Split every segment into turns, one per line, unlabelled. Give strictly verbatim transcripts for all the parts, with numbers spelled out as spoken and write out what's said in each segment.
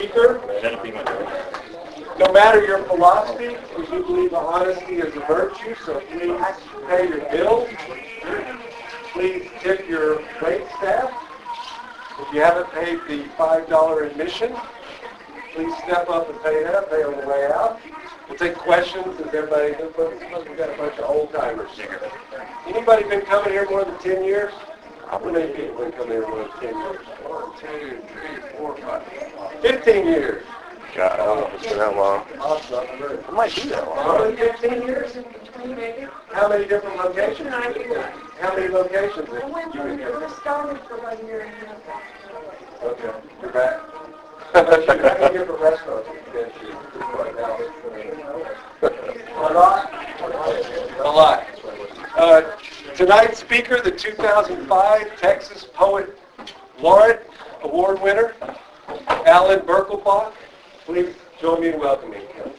Speaker, no matter your philosophy, we do believe honesty is a virtue, so please pay your bills. Please tip your wait staff. If you haven't paid the five dollar admission, please step up and pay that. Pay on the way out. We'll take questions as everybody, we've got a bunch of old timers here. Anybody been coming here more than ten years? How many people been coming here more than ten years? One, two, three, four, five. Fifteen years.
God, I don't know if it's been that long.
Awesome.
It might be that long.
More than fifteen years? How many different locations? How many locations?
We were started for one year and a half.
Okay, you're back. How many different restaurants have you been to right now? A lot? A lot. Uh, tonight's speaker, the two thousand five Texas Poet Laureate Award winner, Alan Birkelbach. Please join me in welcoming him.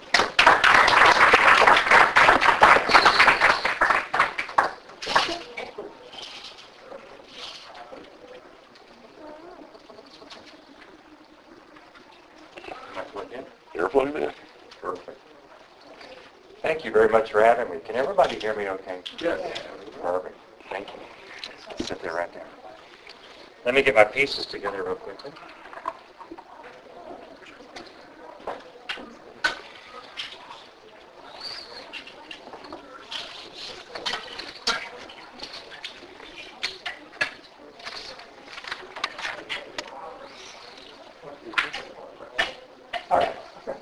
You're plugged in.
Perfect. Thank you very much for having me. Can everybody hear me okay?
Yes.
Perfect. Thank you. Sit there right there. Let me get my pieces together real quickly. All right.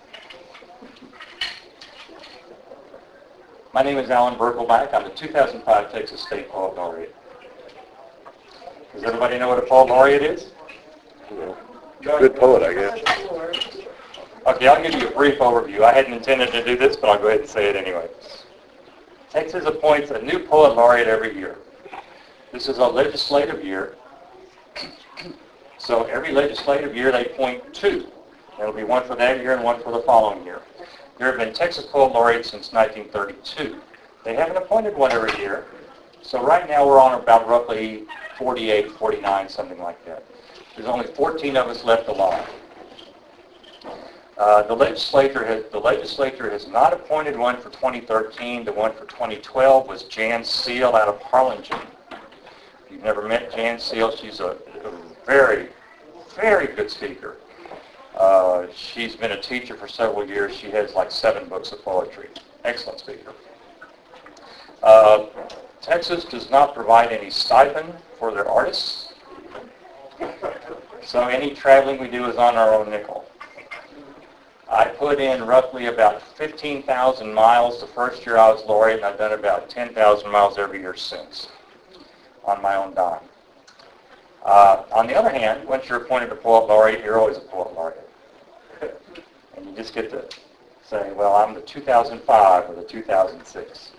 My name is Alan Birkelbach. I'm the two thousand five Texas State Poet Laureate. Does everybody know what a poet laureate is?
Yeah. Good poet, I guess.
Okay, I'll give you a brief overview. I hadn't intended to do this, but I'll go ahead and say it anyway. Texas appoints a new poet laureate every year. This is a legislative year. So every legislative year they appoint two. There will be one for that year and one for the following year. There have been Texas Poet Laureates since nineteen thirty-two. They haven't appointed one every year. So right now we're on about roughly forty-eight, forty-nine, something like that. There's only fourteen of us left alive. Uh, the legislature has the legislature has not appointed one for twenty thirteen. The one for twenty twelve was Jan Seal out of Harlingen. If you've never met Jan Seal, she's a, a very, very good speaker. Uh, she's been a teacher for several years. She has like seven books of poetry. Excellent speaker. Uh, Texas does not provide any stipend for their artists. So any traveling we do is on our own nickel. I put in roughly about fifteen thousand miles the first year I was laureate, and I've done about ten thousand miles every year since on my own dime. Uh, on the other hand, once you're appointed a poet laureate, you're always a poet laureate. And you just get to say, well, I'm the two thousand five or the two thousand six.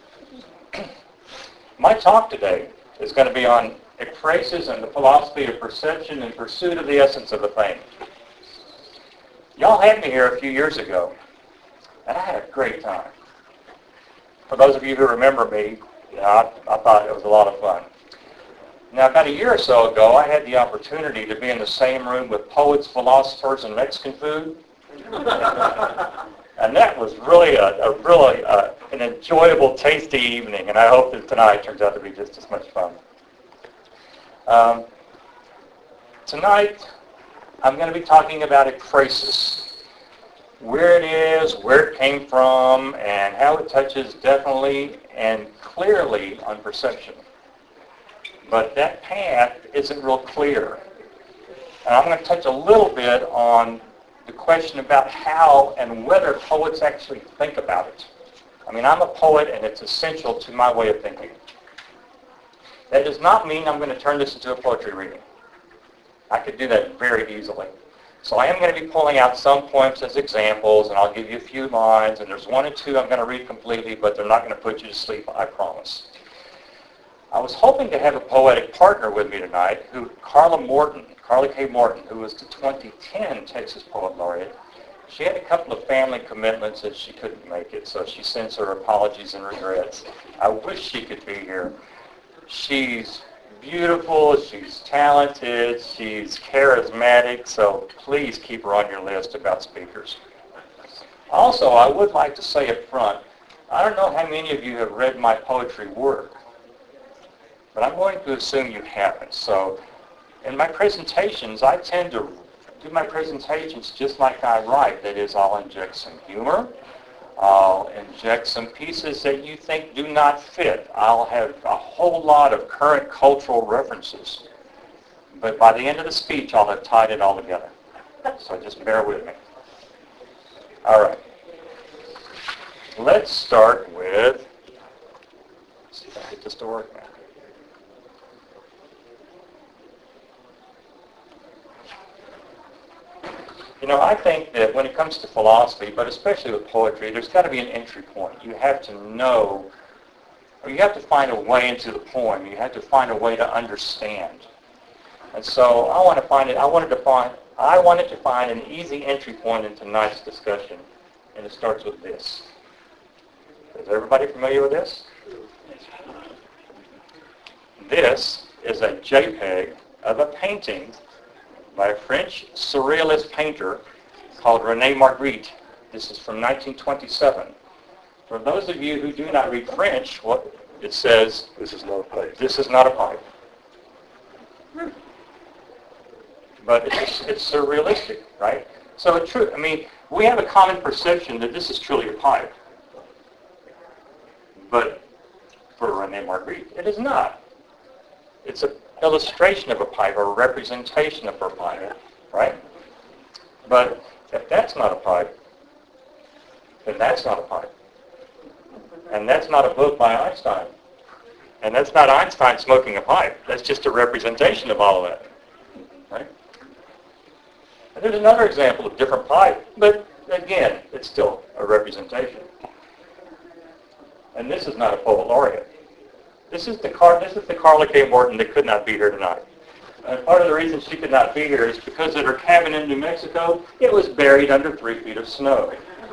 My talk today is going to be on ekphrasis and the philosophy of perception in pursuit of the essence of the thing. Y'all had me here a few years ago, and I had a great time. For those of you who remember me, you know, I, I thought it was a lot of fun. Now, about a year or so ago, I had the opportunity to be in the same room with poets, philosophers, and Mexican food. And that was really a, a really uh, an enjoyable, tasty evening, and I hope that tonight turns out to be just as much fun. Um, tonight, I'm going to be talking about ekphrasis, where it is, where it came from, and how it touches definitely and clearly on perception. But that path isn't real clear. And I'm going to touch a little bit on the question about how and whether poets actually think about it. I mean, I'm a poet, and it's essential to my way of thinking. That does not mean I'm going to turn this into a poetry reading. I could do that very easily. So I am going to be pulling out some poems as examples, and I'll give you a few lines, and there's one or two I'm going to read completely, but they're not going to put you to sleep, I promise. I was hoping to have a poetic partner with me tonight, who Carla Morton, Carla K. Morton, who was the twenty ten Texas Poet Laureate. She had a couple of family commitments and she couldn't make it, so she sends her apologies and regrets. I wish she could be here. She's beautiful, she's talented, she's charismatic, so please keep her on your list about speakers. Also, I would like to say up front, I don't know how many of you have read my poetry work, but I'm going to assume you haven't. So in my presentations, I tend to do my presentations just like I write. That is, I'll inject some humor. I'll inject some pieces that you think do not fit. I'll have a whole lot of current cultural references. But by the end of the speech, I'll have tied it all together. So just bear with me. All right. Let's start with, let's see if I can get this to work now. You know, I think that when it comes to philosophy, but especially with poetry, there's got to be an entry point. You have to know, or you have to find a way into the poem. You have to find a way to understand. And so I want to find it. I wanted to find. I wanted to find an easy entry point in tonight's discussion, and it starts with this. Is everybody familiar with this? This is a JPEG of a painting by a French surrealist painter called René Magritte. This is from nineteen twenty-seven. For those of you who do not read French, what it says,
This is not a pipe.
this is not a pipe. But it's, it's surrealistic, right? So it's true. I mean, we have a common perception that this is truly a pipe. But for René Magritte, it is not. It's an illustration of a pipe, or a representation of a pipe, right? But if that's not a pipe, then that's not a pipe. And that's not a book by Einstein. And that's not Einstein smoking a pipe. That's just a representation of all of that, right? And there's another example of different pipe, but again, it's still a representation. And this is not a poet laureate. This is the Car- this is the Carla K. Morton that could not be here tonight. And part of the reason she could not be here is because at her cabin in New Mexico, it was buried under three feet of snow.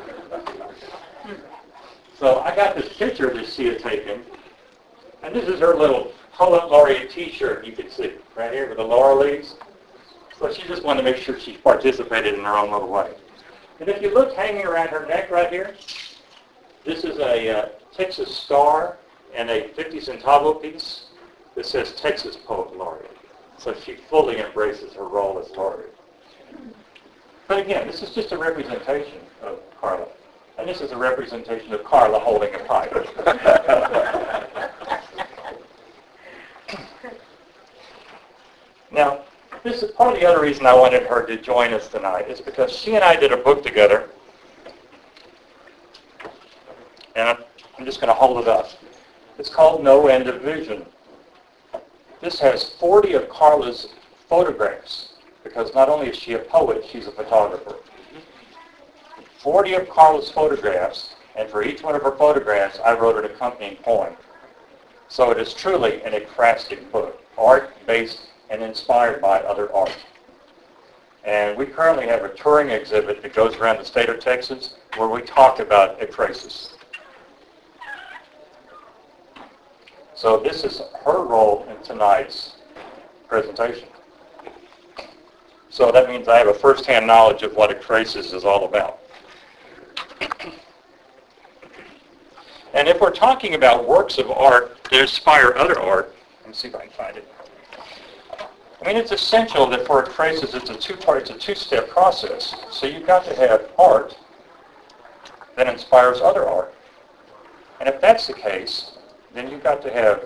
So I got this picture that she had taken, and this is her little poet laureate T-shirt you can see right here with the laurel leaves. So she just wanted to make sure she participated in her own little way. And if you look hanging around her neck right here, this is a uh, Texas Star and a fifty centavo piece that says Texas Poet Laureate. So she fully embraces her role as laureate. But again, this is just a representation of Carla. And this is a representation of Carla holding a pipe. Now, this is part of the other reason I wanted her to join us tonight is because she and I did a book together. And I'm, I'm just going to hold it up. It's called No End of Vision. This has forty of Carla's photographs, because not only is she a poet, she's a photographer. forty of Carla's photographs, and for each one of her photographs, I wrote an accompanying poem. So it is truly an ekphrastic book, art-based and inspired by other art. And we currently have a touring exhibit that goes around the state of Texas where we talk about ekphrasis. So this is her role in tonight's presentation. So that means I have a first-hand knowledge of what ekphrasis is all about. And if we're talking about works of art that inspire other art, let me see if I can find it. I mean, it's essential that for ekphrasis, it's a two-part, it's a two-step process. So you've got to have art that inspires other art. And if that's the case, then you've got to have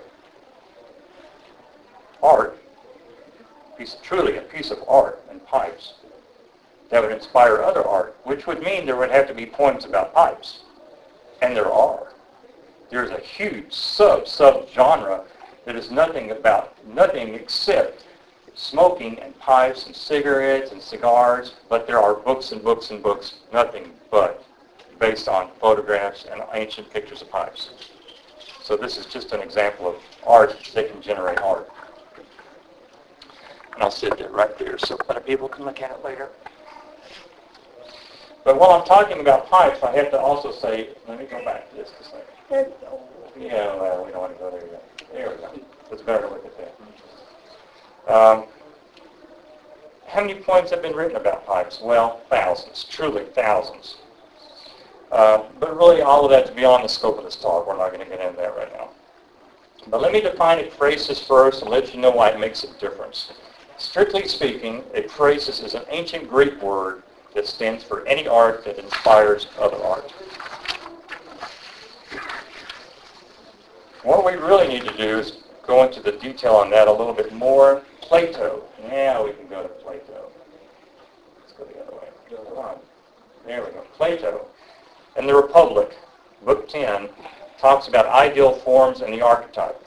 art, piece, truly a piece of art and pipes that would inspire other art, which would mean there would have to be poems about pipes. And there are. There's a huge sub-sub-genre that is nothing about, nothing except smoking and pipes and cigarettes and cigars, but there are books and books and books, nothing but based on photographs and ancient pictures of pipes. So this is just an example of art that can generate art. And I'll sit there right there so other people can look at it later. But while I'm talking about pipes, I have to also say, let me go back to this a second. Yeah, well, we don't want to go there yet. There we go. It's better to look at that. Um, how many poems have been written about pipes? Well, thousands, truly thousands. Uh, but really all of that's beyond the scope of this talk. We're not going to get into that right now. But let me define ekphrasis first and let you know why it makes a difference. Strictly speaking, ekphrasis is an ancient Greek word that stands for any art that inspires other art. What we really need to do is go into the detail on that a little bit more. Plato. Now we can go to Plato. Let's go the other way. Come on. There we go. Plato. In the Republic, Book ten, talks about ideal forms and the archetype.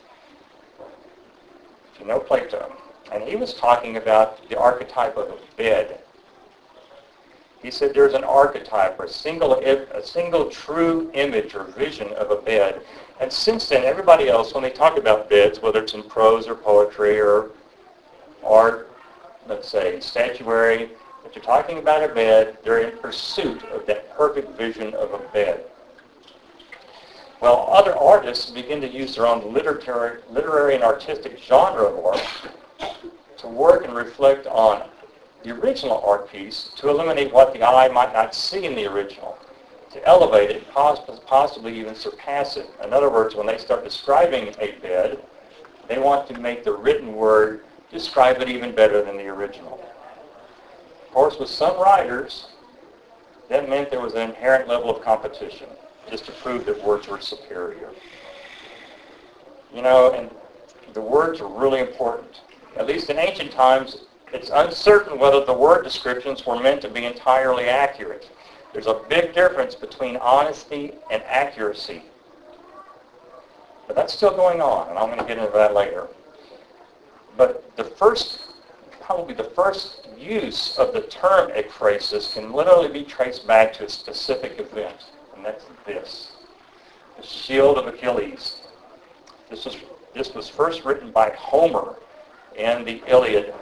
If you know Plato. And he was talking about the archetype of a bed. He said there's an archetype or a single, a single true image or vision of a bed. And since then, everybody else, when they talk about beds, whether it's in prose or poetry or art, let's say statuary, if you're talking about a bed, they're in pursuit of that perfect vision of a bed. Well, other artists begin to use their own literary, literary and artistic genre of art to work and reflect on the original art piece to eliminate what the eye might not see in the original, to elevate it, possibly even surpass it. In other words, when they start describing a bed, they want to make the written word describe it even better than the original. Of course, with some writers, that meant there was an inherent level of competition, just to prove that words were superior. You know, and the words are really important. At least in ancient times, it's uncertain whether the word descriptions were meant to be entirely accurate. There's a big difference between honesty and accuracy. But that's still going on, and I'm going to get into that later. But the first, probably the first use of the term ekphrasis can literally be traced back to a specific event, and that's this, the Shield of Achilles. This was, this was first written by Homer in the Iliad.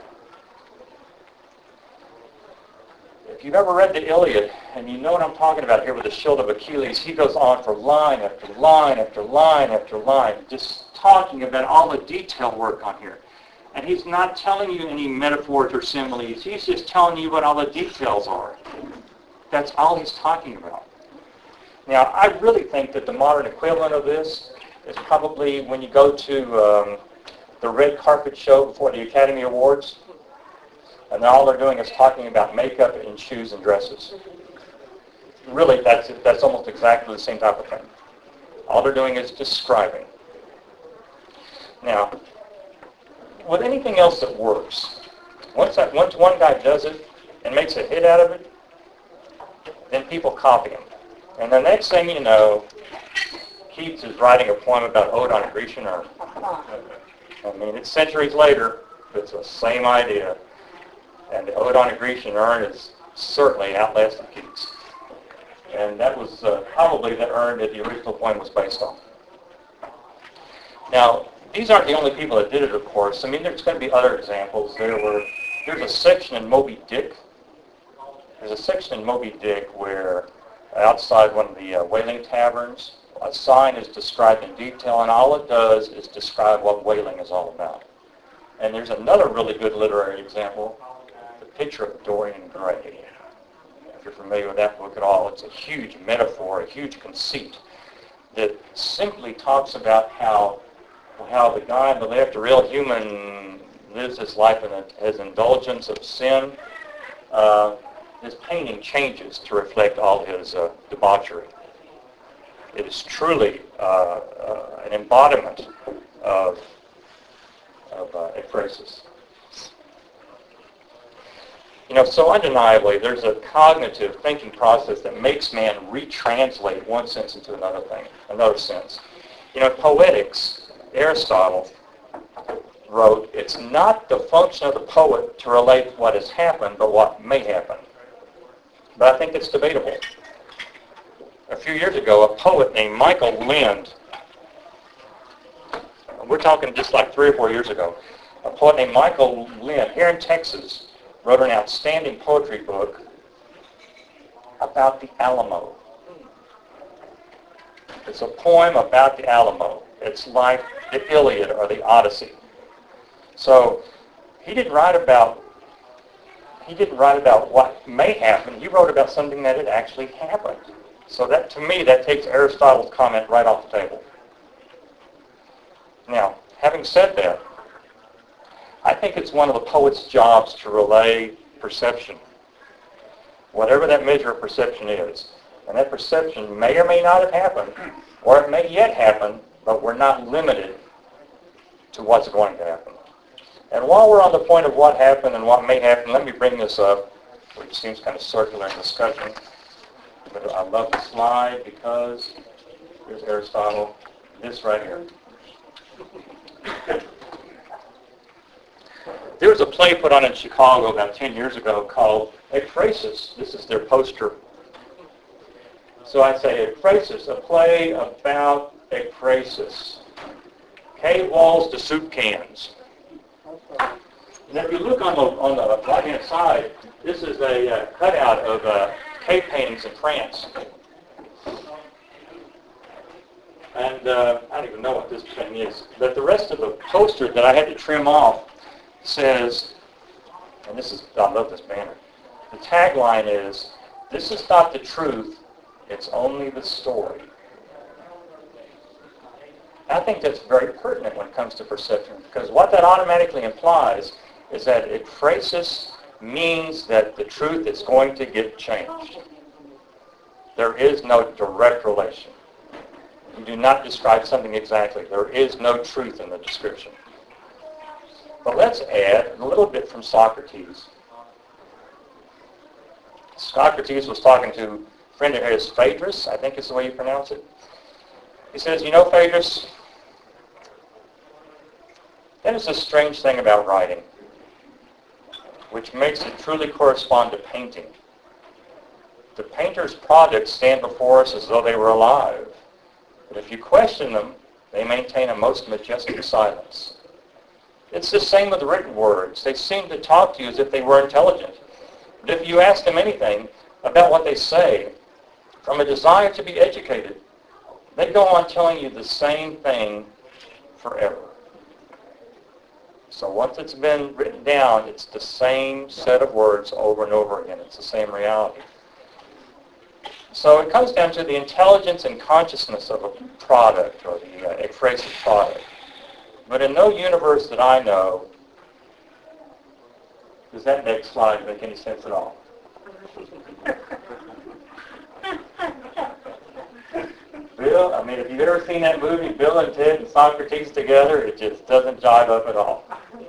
If you've ever read the Iliad, and you know what I'm talking about here with the Shield of Achilles, he goes on for line after line after line after line, just talking about all the detail work on here. And he's not telling you any metaphors or similes. He's just telling you what all the details are. That's all he's talking about. Now, I really think that the modern equivalent of this is probably when you go to um, the red carpet show before the Academy Awards, and all they're doing is talking about makeup and shoes and dresses. Really, that's that's almost exactly the same type of thing. All they're doing is describing. Now, with anything else that works, once that once one guy does it and makes a hit out of it, then people copy him. And the next thing you know, Keats is writing a poem about Ode on a Grecian urn. I mean, it's centuries later, but it's the same idea. And the Ode on a Grecian urn is certainly outlasted Keats. And that was uh, probably the urn that the original poem was based on. Now, these aren't the only people that did it, of course. I mean, there's going to be other examples. There were, there's a section in Moby Dick. There's a section in Moby Dick where outside one of the uh, whaling taverns, a sign is described in detail, and all it does is describe what whaling is all about. And there's another really good literary example, The Picture of Dorian Gray. If you're familiar with that book at all, it's a huge metaphor, a huge conceit that simply talks about how how the guy on the left, a real human, lives his life in a, his indulgence of sin. Uh, his painting changes to reflect all his uh, debauchery. It is truly uh, uh, an embodiment of, of uh, ekphrasis. You know, so undeniably, there's a cognitive thinking process that makes man retranslate one sense into another thing, another sense. You know, poetics, Aristotle wrote, it's not the function of the poet to relate what has happened, but what may happen. But I think it's debatable. A few years ago, a poet named Michael Lind, we're talking just like three or four years ago, a poet named Michael Lind here in Texas wrote an outstanding poetry book about the Alamo. It's a poem about the Alamo. It's like the Iliad or the Odyssey. So he didn't write about he didn't write about what may happen. He wrote about something that had actually happened. So that, to me, that takes Aristotle's comment right off the table. Now, having said that, I think it's one of the poet's jobs to relay perception, whatever that measure of perception is. And that perception may or may not have happened, or it may yet happen, but we're not limited to what's going to happen. And while we're on the point of what happened and what may happen, let me bring this up, which seems kind of circular in discussion. But I love the slide because here's Aristotle, this right here. There was a play put on in Chicago about ten years ago called Ekphrasis. This is their poster. So I say Ekphrasis, a play about Ekphrasis. Cave walls to soup cans. And if you look on the, on the right-hand side, this is a uh, cutout of uh, cave paintings in France. And uh, I don't even know what this thing is. But the rest of the poster that I had to trim off says, and this is, I love this banner, the tagline is, "This is not the truth, it's only the story." I think that's very pertinent when it comes to perception, because what that automatically implies is that ekphrasis means that the truth is going to get changed. There is no direct relation. You do not describe something exactly. There is no truth in the description. But let's add a little bit from Socrates. Socrates was talking to a friend of his, Phaedrus, I think is the way you pronounce it. He says, "You know, Phaedrus, that is a strange thing about writing, which makes it truly correspond to painting. The painter's products stand before us as though they were alive. But if you question them, they maintain a most majestic silence. It's the same with written words. They seem to talk to you as if they were intelligent. But if you ask them anything about what they say, from a desire to be educated, they go on telling you the same thing forever." So once it's been written down, it's the same set of words over and over again. It's the same reality. So it comes down to the intelligence and consciousness of a product, or the uh, ekphrasis product. But in no universe that I know, does that next slide make any sense at all? Bill, I mean, if you've ever seen that movie, Bill and Ted and Socrates together, it just doesn't jive up at all.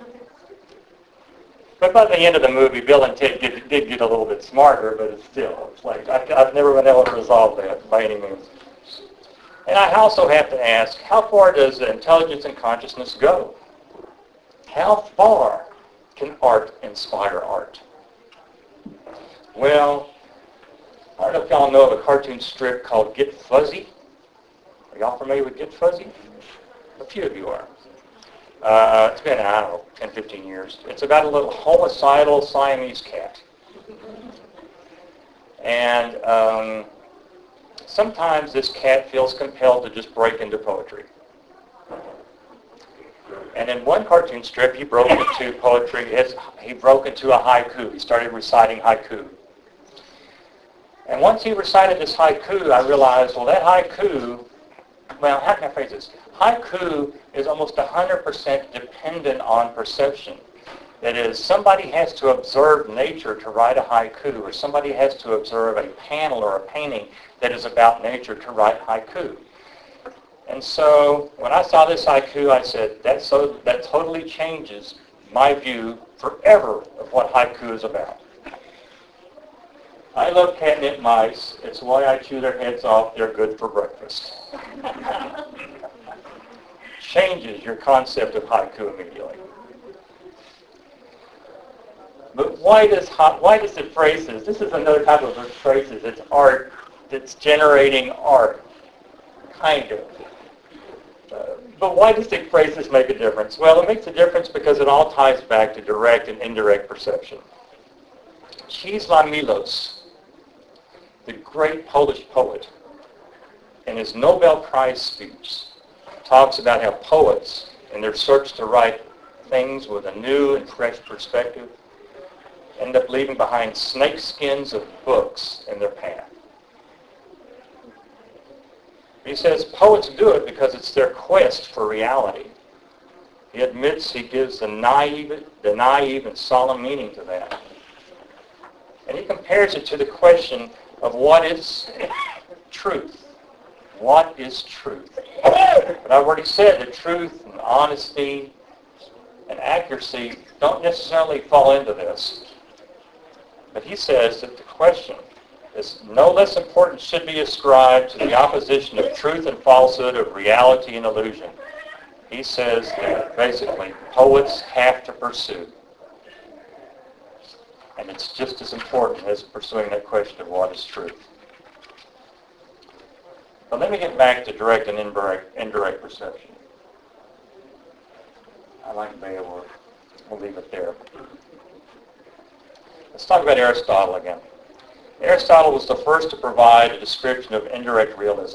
But by the end of the movie, Bill and Ted did, did get a little bit smarter, but it's still, it's like, I, I've never been able to resolve that by any means. And I also have to ask, how far does intelligence and consciousness go? How far can art inspire art? Well, I don't know if y'all know of a cartoon strip called Get Fuzzy. Are y'all familiar with Get Fuzzy? A few of you are. Uh, it's been, I don't know, ten, fifteen years. It's about a little homicidal Siamese cat. And um, sometimes this cat feels compelled to just break into poetry. And in one cartoon strip, he broke into poetry. He broke into a haiku. He started reciting haiku. And once he recited this haiku, I realized, well, that haiku, well, how can I phrase this? Haiku is almost one hundred percent dependent on perception. That is, somebody has to observe nature to write a haiku, or somebody has to observe a panel or a painting that is about nature to write haiku. And so when I saw this haiku, I said, that, so, that totally changes my view forever of what haiku is about. I love catnip mice. It's why I chew their heads off. They're good for breakfast. Changes your concept of haiku immediately. But why does why does it phrases? This is another type of phrases. It's art that's generating art, kind of. Uh, but why does the phrases make a difference? Well, it makes a difference because it all ties back to direct and indirect perception. Czesław Miłosz, the great Polish poet, in his Nobel Prize speech, talks about how poets, in their search to write things with a new and fresh perspective end up leaving behind snake skins of books in their path. He says poets do it because it's their quest for reality. He admits he gives the naive, the naive and solemn meaning to that. And he compares it to the question of what is truth. What is truth? But I've already said that truth and honesty and accuracy don't necessarily fall into this. But he says that the question is no less important should be ascribed to the opposition of truth and falsehood, of reality and illusion. He says that basically poets have to pursue. And it's just as important as pursuing that question of what is truth. But let me get back to direct and indirect, indirect perception. I like Beowulf. We'll leave it there. Let's talk about Aristotle again. Aristotle was the first to provide a description of indirect realism.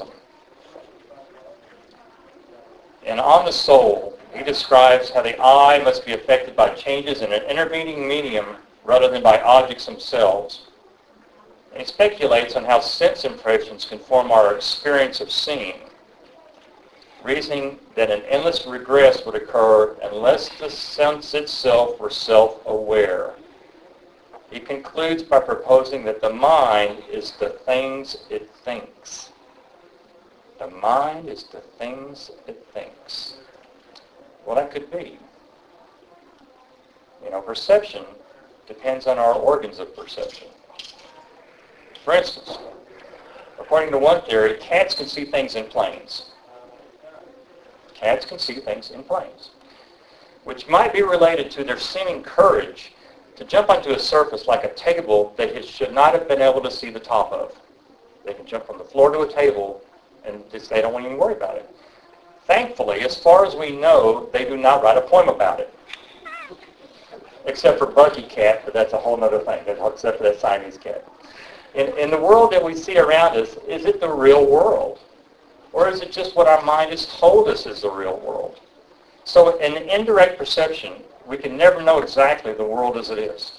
In On the Soul, he describes how the eye must be affected by changes in an intervening medium rather than by objects themselves. And he speculates on how sense impressions can form our experience of seeing, reasoning that an endless regress would occur unless the sense itself were self-aware. He concludes by proposing that the mind is the things it thinks. The mind is the things it thinks. Well, that could be. You know, perception depends on our organs of perception. For instance, according to one theory, cats can see things in planes. Cats can see things in planes, which might be related to their seeming courage to jump onto a surface like a table that it should not have been able to see the top of. They can jump from the floor to a table and just, they don't even worry about it. Thankfully, as far as we know, they do not write a poem about it. Except for Bucky Cat, but that's a whole other thing, except for that Siamese cat. In, in the world that we see around us, is it the real world? Or is it just what our mind has told us is the real world? So in indirect perception, we can never know exactly the world as it is.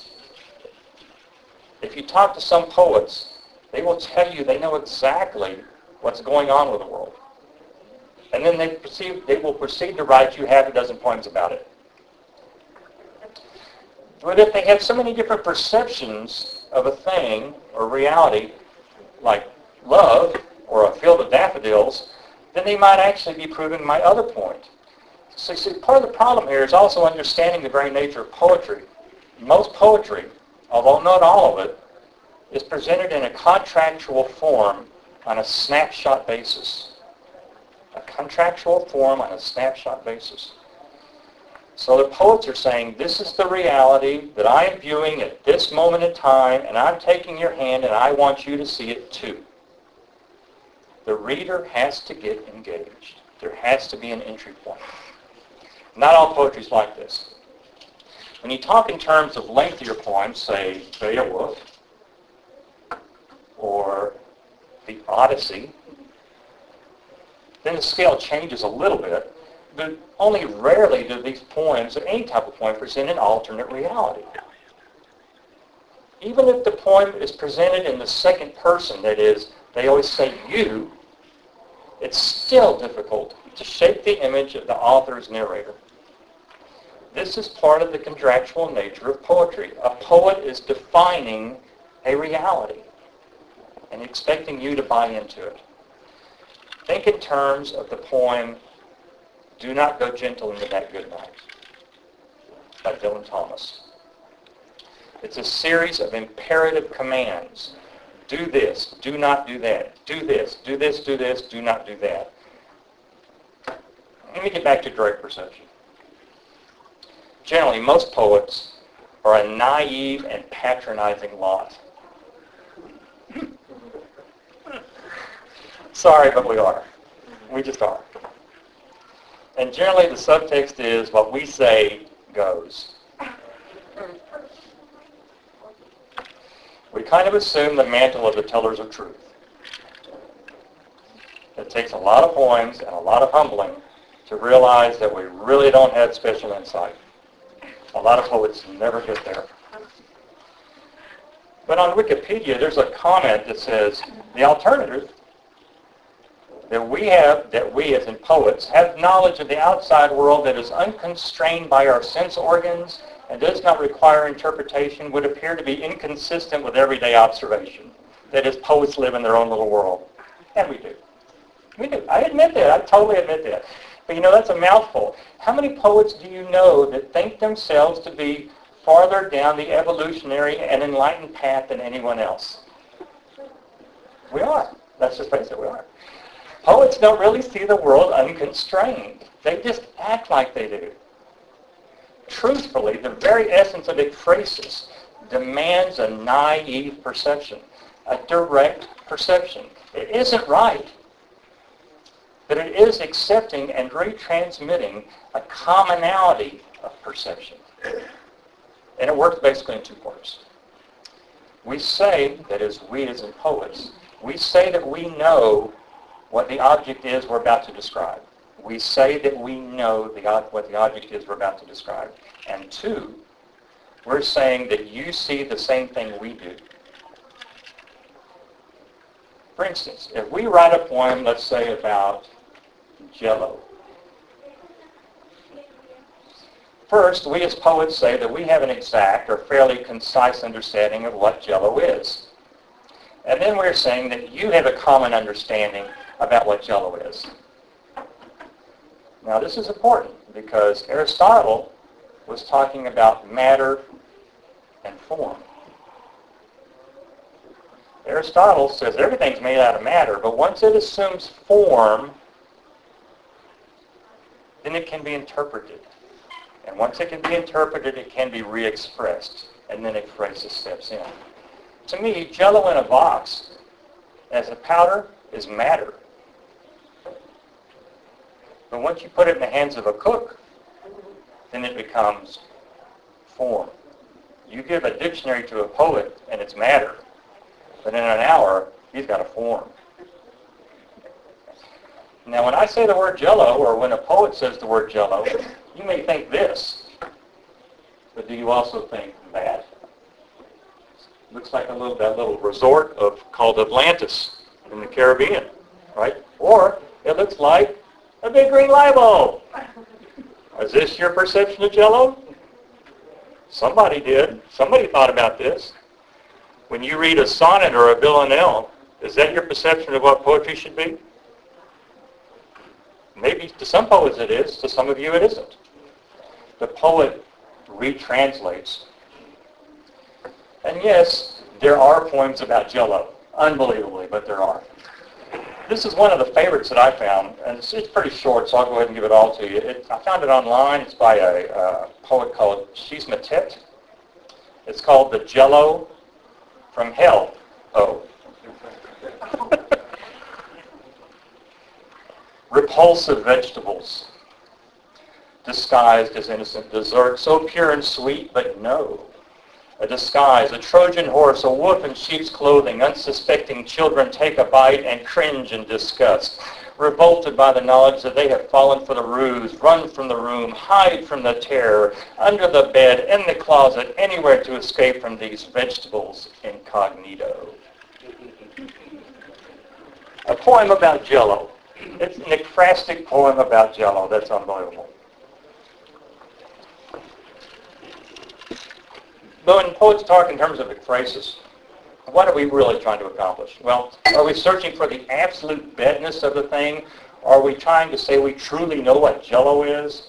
If you talk to some poets, they will tell you they know exactly what's going on with the world. And then they, proceed, they will proceed to write you half a dozen poems about it. But if they have so many different perceptions of a thing or reality, like love or a field of daffodils, then they might actually be proving my other point. So see, part of the problem here is also understanding the very nature of poetry. Most poetry, although not all of it, is presented in a contractual form on a snapshot basis. A contractual form on a snapshot basis. So the poets are saying, this is the reality that I am viewing at this moment in time, and I'm taking your hand, and I want you to see it too. The reader has to get engaged. There has to be an entry point. Not all poetry is like this. When you talk in terms of lengthier poems, say Beowulf, or the Odyssey, then the scale changes a little bit, but only rarely do these poems, or any type of poem, present an alternate reality. Even if the poem is presented in the second person, that is, they always say you, it's still difficult to shape the image of the author's narrator. This is part of the contractual nature of poetry. A poet is defining a reality and expecting you to buy into it. Think in terms of the poem, Do Not Go Gentle Into That Good Night, by Dylan Thomas. It's a series of imperative commands. Do this, do not do that. Do this, do this, do this, do not do that. Let me get back to direct perception. Generally, most poets are a naive and patronizing lot. Sorry, but we are. We just are. And generally the subtext is what we say goes. We kind of assume the mantle of the tellers of truth. It takes a lot of poems and a lot of humbling to realize that we really don't have special insight. A lot of poets never get there. But on Wikipedia, there's a comment that says, the alternative that we have, that we as in poets, have knowledge of the outside world that is unconstrained by our sense organs and does not require interpretation would appear to be inconsistent with everyday observation. That is, poets live in their own little world. And we do. We do. I admit that. I totally admit that. But you know, that's a mouthful. How many poets do you know that think themselves to be farther down the evolutionary and enlightened path than anyone else? We are. Let's just face it, we are. Poets don't really see the world unconstrained. They just act like they do. Truthfully, the very essence of ekphrasis demands a naive perception, a direct perception. It isn't right, but it is accepting and retransmitting a commonality of perception. And it works basically in two parts. We say, that is, we as in poets, we say that we know what the object is we're about to describe. We say that we know the, what the object is we're about to describe. And two, we're saying that you see the same thing we do. For instance, if we write a poem, let's say, about Jell-O. First, we as poets say that we have an exact or fairly concise understanding of what Jell-O is. And then we're saying that you have a common understanding about what Jell-O is. Now this is important because Aristotle was talking about matter and form. Aristotle says everything's made out of matter, but once it assumes form, then it can be interpreted. And once it can be interpreted, it can be re-expressed. And then ekphrasis steps in. To me, Jell-O in a box as a powder is matter. But once you put it in the hands of a cook, then it becomes form. You give a dictionary to a poet and it's matter. But in an hour, he's got a form. Now when I say the word Jell-O, or when a poet says the word Jell-O, you may think this. But do you also think that? Looks like a little, that little resort of called Atlantis in the Caribbean, right? Or it looks like a big green light bulb. Is this your perception of Jell-O? Somebody did. Somebody thought about this. When you read a sonnet or a villanelle, is that your perception of what poetry should be? Maybe to some poets it is. To some of you it isn't. The poet retranslates. And yes, there are poems about Jell-O. Unbelievably, but there are. This is one of the favorites that I found, and it's, it's pretty short, so I'll go ahead and give it all to you. It, I found it online. It's by a uh, poet called Chismetet. It's called The Jell-O from Hell. Oh. Repulsive vegetables, disguised as innocent dessert, so pure and sweet, but no. A disguise, a Trojan horse, a wolf in sheep's clothing, unsuspecting children take a bite and cringe in disgust, revolted by the knowledge that they have fallen for the ruse, run from the room, hide from the terror, under the bed, in the closet, anywhere to escape from these vegetables incognito. A poem about Jell-O. It's an ekphrastic poem about Jell-O. That's unbelievable. But when poets talk in terms of ekphrasis, what are we really trying to accomplish? Well, are we searching for the absolute bedness of the thing? Are we trying to say we truly know what Jell-O is?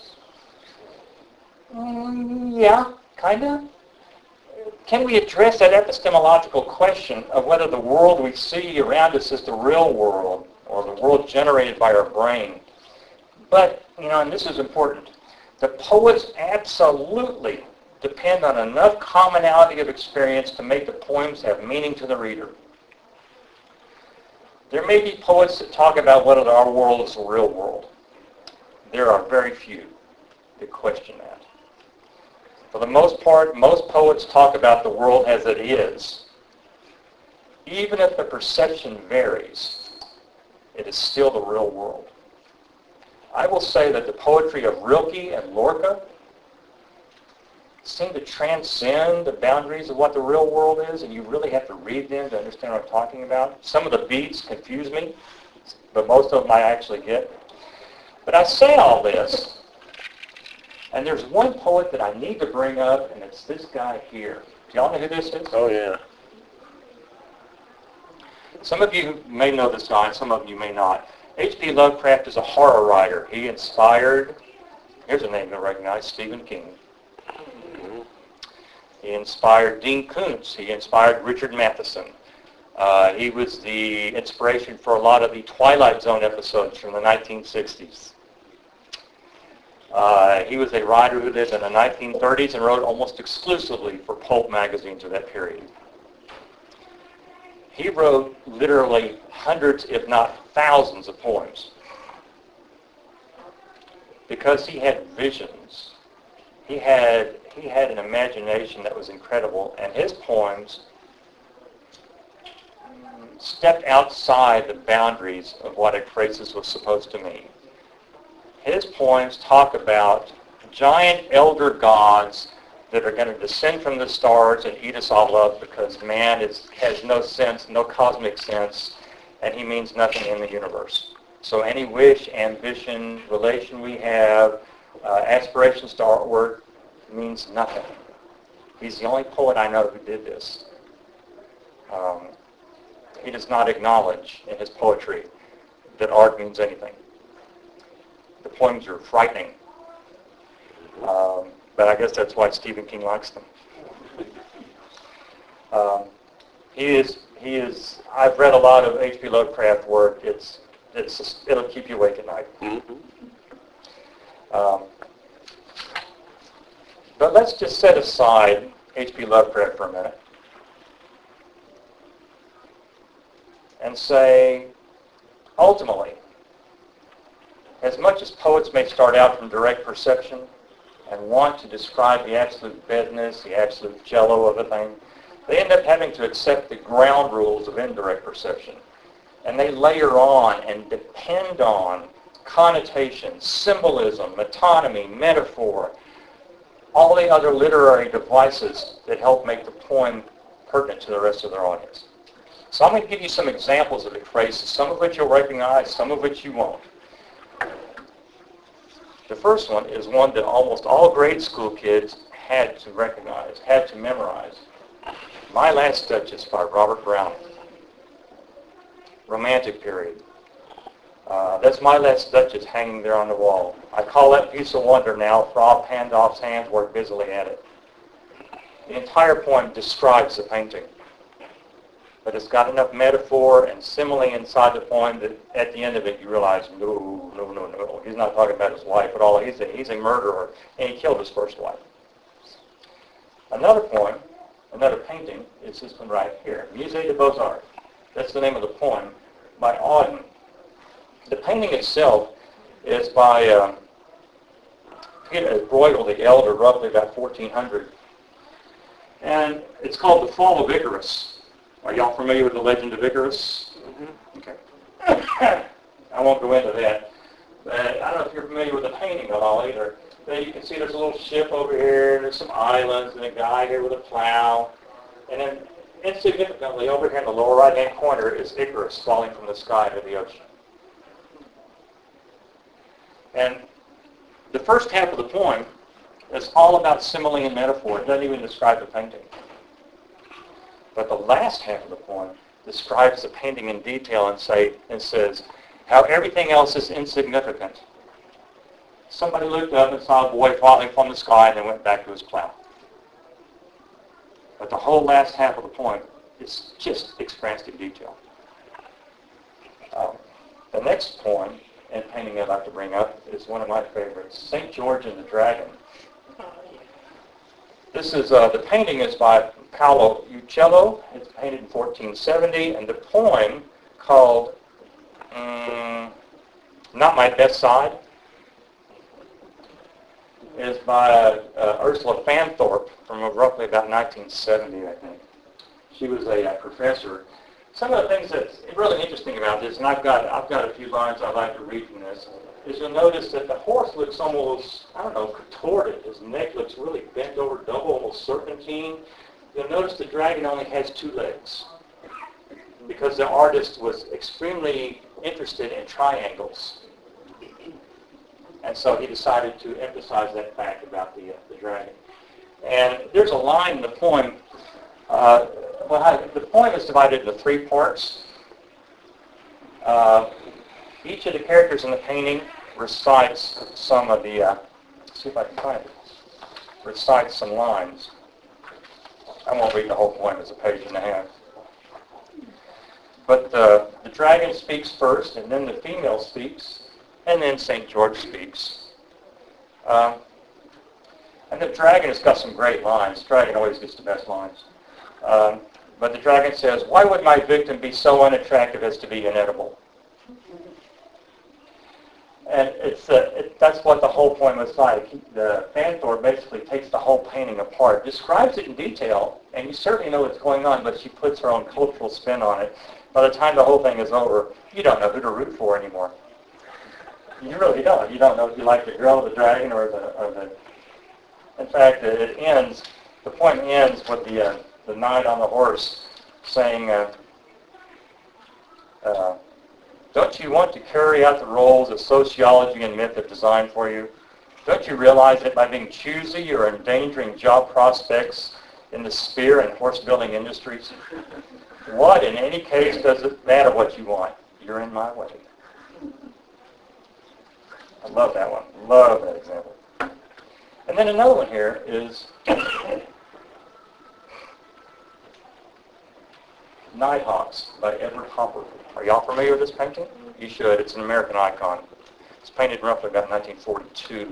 Mm, yeah, kind of. Can we address that epistemological question of whether the world we see around us is the real world or the world generated by our brain? But, you know, and this is important, the poets absolutely depend on enough commonality of experience to make the poems have meaning to the reader. There may be poets that talk about whether our world is the real world. There are very few that question that. For the most part, most poets talk about the world as it is. Even if the perception varies, it is still the real world. I will say that the poetry of Rilke and Lorca seem to transcend the boundaries of what the real world is, and you really have to read them to understand what I'm talking about. Some of the beats confuse me, but most of them I actually get. But I say all this, and there's one poet that I need to bring up, and it's this guy here. Do y'all know who this is?
Oh, yeah.
Some of you may know this guy, and some of you may not. H P Lovecraft is a horror writer. He inspired, here's a name you'll recognize, Stephen King. He inspired Dean Koontz. He inspired Richard Matheson. Uh, he was the inspiration for a lot of the Twilight Zone episodes from the nineteen sixties. Uh, he was a writer who lived in the nineteen thirties and wrote almost exclusively for pulp magazines of that period. He wrote literally hundreds, if not thousands, of poems. Because he had visions. He had, he had an imagination that was incredible, and his poems stepped outside the boundaries of what a crisis was supposed to mean. His poems talk about giant elder gods that are going to descend from the stars and eat us all up because man is, has no sense, no cosmic sense, and he means nothing in the universe. So any wish, ambition, relation we have, uh, aspirations to artwork means nothing. He's the only poet I know who did this. Um, he does not acknowledge in his poetry that art means anything. The poems are frightening. Um, but I guess that's why Stephen King likes them. Um, he is, he is, I've read a lot of H P Lovecraft work. It's, it's, it'll keep you awake at night.
Mm-hmm.
Um, but let's just set aside H P Lovecraft for a minute and say, ultimately, as much as poets may start out from direct perception and want to describe the absolute bedness, the absolute jello of a thing, they end up having to accept the ground rules of indirect perception. And they layer on and depend on connotation, symbolism, metonymy, metaphor, all the other literary devices that help make the poem pertinent to the rest of their audience. So I'm going to give you some examples of ekphrasis, some of which you'll recognize, some of which you won't. The first one is one that almost all grade school kids had to recognize, had to memorize. My Last Duchess by Robert Browning. Romantic period. Uh, that's My Last Duchess hanging there on the wall. I call that piece a wonder now. Frau Pandolf's hands work busily at it. The entire poem describes the painting. But it's got enough metaphor and simile inside the poem that at the end of it you realize, no, no, no, no. He's not talking about his wife at all. He's a, he's a murderer, and he killed his first wife. Another poem, another painting, is this one right here, Musée des Beaux-Arts. That's the name of the poem by Auden. The painting itself is by um, Peter Bruegel the Elder, roughly about fourteen hundred. And it's called The Fall of Icarus. Are y'all familiar with the legend of Icarus? Mm-hmm. Okay. I won't go into that. But I don't know if you're familiar with the painting at all either. But you can see there's a little ship over here, and there's some islands, and a guy here with a plow. And then insignificantly over here in the lower right-hand corner is Icarus falling from the sky into the ocean. And the first half of the poem is all about simile and metaphor. It doesn't even describe the painting. But the last half of the poem describes the painting in detail and say and says how everything else is insignificant. Somebody looked up and saw a boy falling from the sky and then went back to his plow. But the whole last half of the poem is just expressed in detail. Um, the next poem and painting I'd like to bring up is one of my favorites, Saint George and the Dragon. This is, uh, the painting is by Paolo Uccello. It's painted in fourteen seventy, and the poem called um, Not My Best Side is by uh, uh, Ursula Fanthorpe from roughly about nineteen seventy, I think. She was a, a professor. Some of the things that's really interesting about this, and I've got I've got a few lines I'd like to read from this. is you'll notice that the horse looks almost, I don't know, contorted. His neck looks really bent over double, almost serpentine. You'll notice the dragon only has two legs because the artist was extremely interested in triangles. And so he decided to emphasize that fact about the, uh, the dragon. And there's a line in the poem. Uh, well, I, the poem is divided into three parts. Uh, each of the characters in the painting recites some of the, uh, let's see if I can find it, recites some lines. I won't read the whole poem, it's a page and a half. But uh, the dragon speaks first, and then the female speaks, and then Saint George speaks. Um, and the dragon has got some great lines. The dragon always gets the best lines. Um, but the dragon says, "Why would my victim be so unattractive as to be inedible?" And it's uh, it, that's what the whole poem is like. He, the Fanthor basically takes the whole painting apart, describes it in detail, and you certainly know what's going on, but she puts her own cultural spin on it. By the time the whole thing is over, you don't know who to root for anymore. You really don't. You don't know if you like the girl, the dragon, or the... Or the in fact, it ends, the poem ends with the, uh, the knight on the horse saying, uh, uh, "Don't you want to carry out the roles of sociology and myth have designed for you? Don't you realize that by being choosy, you're endangering job prospects in the spear and horse-building industries? What, in any case, does it matter what you want? You're in my way." I love that one. Love that example. And then another one here is Nighthawks by Edward Hopper. Are y'all familiar with this painting? You should. It's an American icon. It's painted roughly about nineteen forty-two.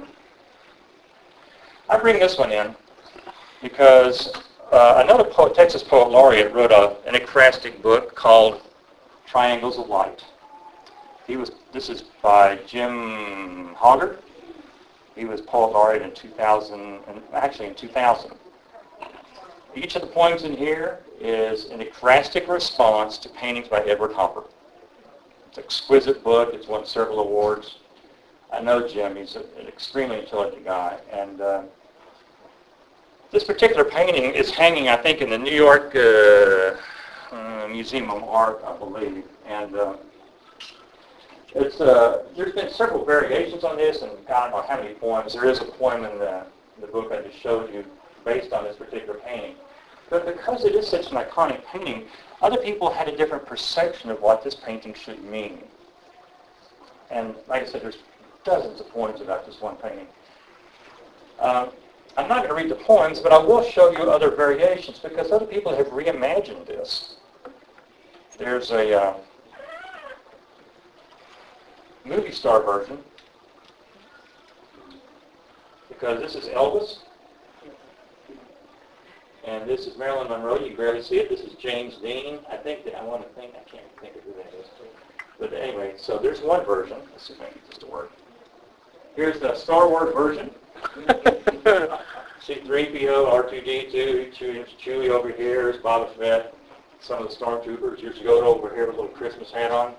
I bring this one in because uh, another poet, Texas poet laureate wrote a, an ekphrastic book called Triangles of Light. He was. This is by Jim Hoggart. He was poet laureate in two thousand, and actually in two thousand. Each of the poems in here is an ekphrastic response to paintings by Edward Hopper. It's an exquisite book. It's won several awards. I know Jim. He's a, an extremely intelligent guy. And uh, this particular painting is hanging, I think, in the New York uh, uh, Museum of Art, I believe. And uh, it's uh, there's been several variations on this, and I don't know how many poems. There is a poem in the, in the book I just showed you based on this particular painting. But because it is such an iconic painting, other people had a different perception of what this painting should mean. And like I said, there's dozens of poems about this one painting. Uh, I'm not going to read the poems, but I will show you other variations because other people have reimagined this. There's a uh, movie star version, because this is Elvis, and this is Marilyn Monroe. You can barely see it. This is James Dean. I think that I want to think. I can't think of who that is. But anyway, so there's one version. Let's see if I can get this to work. Here's the Star Wars version. C three P O, R two D two, Chewie over here. There's Boba Fett. Some of the stormtroopers. Here's Yoda over here with a little Christmas hat on.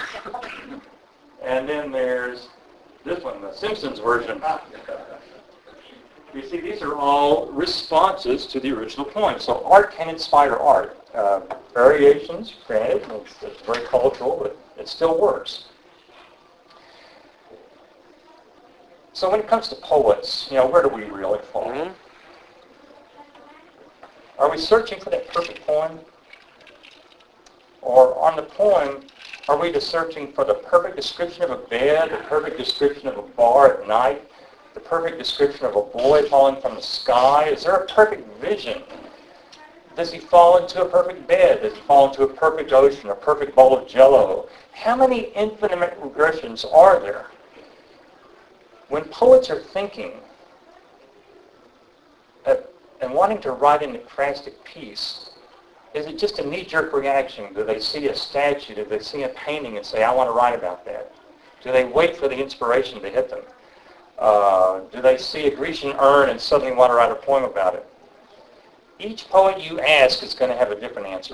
And then there's this one, the Simpsons version. You see, these are all responses to the original poem. So art can inspire art. Uh, variations, granted, it's, it's very cultural, but it still works. So when it comes to poets, you know, where do we really fall? Mm-hmm. Are we searching for that perfect poem? Or on the poem, are we just searching for the perfect description of a bed, the perfect description of a bar at night, the perfect description of a boy falling from the sky? Is there a perfect vision? Does he fall into a perfect bed? Does he fall into a perfect ocean, a perfect bowl of Jell-O? How many infinite regressions are there? When poets are thinking uh, and wanting to write an ekphrastic piece, is it just a knee-jerk reaction? Do they see a statue? Do they see a painting and say, I want to write about that? Do they wait for the inspiration to hit them? Uh, do they see a Grecian urn and suddenly want to write a poem about it? Each poet you ask is going to have a different answer.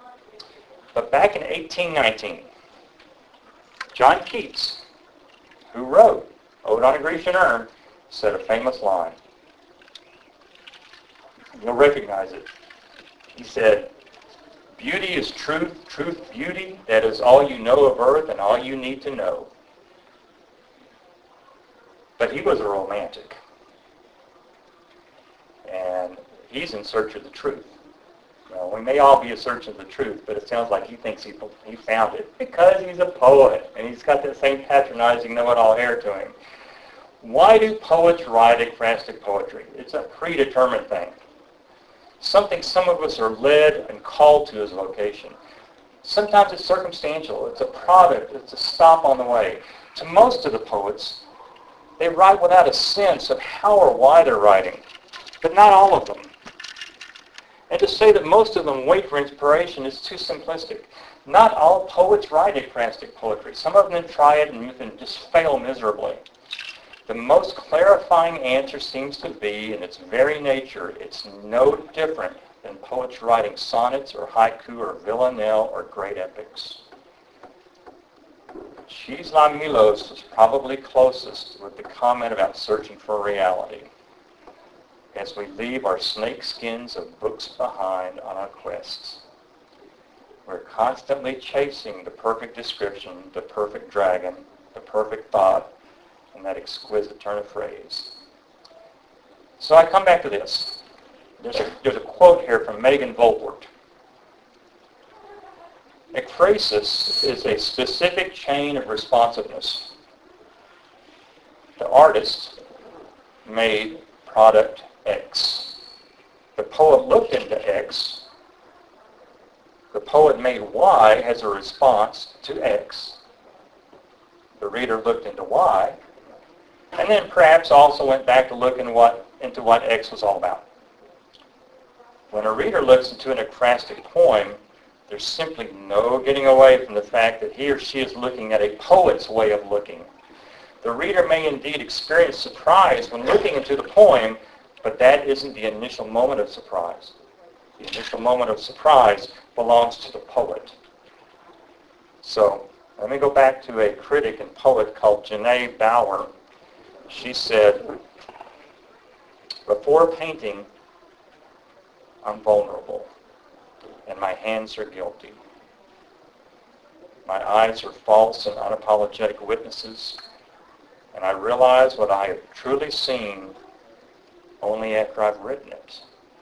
But back in eighteen nineteen, John Keats, who wrote Ode on a Grecian Urn, said a famous line. You'll recognize it. He said, "Beauty is truth, truth beauty. That is all you know of earth and all you need to know." But he was a romantic. And he's in search of the truth. Well, we may all be in search of the truth, but it sounds like he thinks he, he found it because he's a poet and he's got that same patronizing know-it-all air to him. Why do poets write ekphrastic poetry? It's a predetermined thing. Something some of us are led and called to as a vocation. Sometimes it's circumstantial. It's a product. It's a stop on the way. To most of the poets, they write without a sense of how or why they're writing, but not all of them. And to say that most of them wait for inspiration is too simplistic. Not all poets write ekphrastic poetry. Some of them try it and can just fail miserably. The most clarifying answer seems to be, in its very nature, it's no different than poets writing sonnets or haiku or villanelle or great epics. Chisla Milos was probably closest with the comment about searching for reality. As we leave our snake skins of books behind on our quests, we're constantly chasing the perfect description, the perfect dragon, the perfect thought, and that exquisite turn of phrase. So I come back to this. There's a, there's a quote here from Megan Volport. Ekphrasis is a specific chain of responsiveness. The artist made product X. The poet looked into X. The poet made Y as a response to X. The reader looked into Y, and then perhaps also went back to look in what, into what X was all about. When a reader looks into an ekphrastic poem, there's simply no getting away from the fact that he or she is looking at a poet's way of looking. The reader may indeed experience surprise when looking into the poem, but that isn't the initial moment of surprise. The initial moment of surprise belongs to the poet. So, let me go back to a critic and poet called Janae Bauer. She said, "Before painting, I'm vulnerable, and my hands are guilty. My eyes are false and unapologetic witnesses, and I realize what I have truly seen only after I've written it.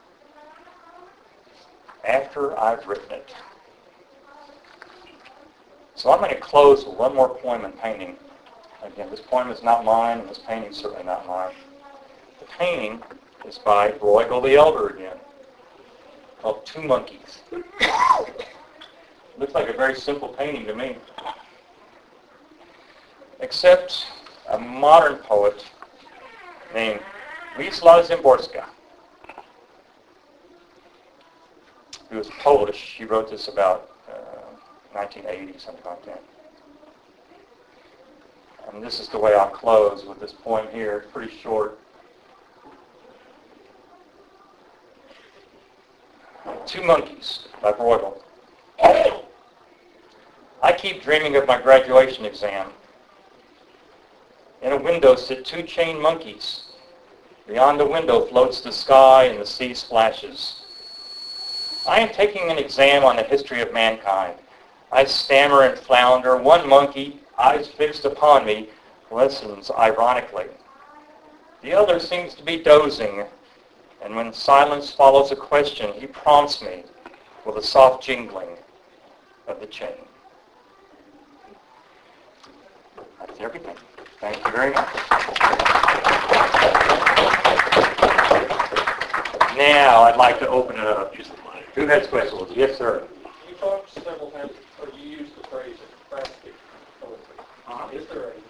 After I've written it." So I'm going to close with one more poem and painting. Again, this poem is not mine, and this painting is certainly not mine. The painting is by Bruegel the Elder again, called Two Monkeys. Looks like a very simple painting to me. Except a modern poet named Wisław Szymborska, who was Polish. She wrote this about uh, nineteen eighty, something like that. And this is the way I'll close with this poem here. It's pretty short. Two Monkeys by Bruegel. I keep dreaming of my graduation exam. In a window sit two chained monkeys. Beyond the window floats the sky and the sea splashes. I am taking an exam on the history of mankind. I stammer and flounder. One monkey, eyes fixed upon me, listens ironically. The other seems to be dozing, and when silence follows a question, he prompts me with a soft jingling of the chain. That's everything. Thank you very much. Now I'd like to open it up. Who has questions? Yes, sir.
You talked several times, or you used the phrase ekphrastic poetry.
Uh-huh.
Is there a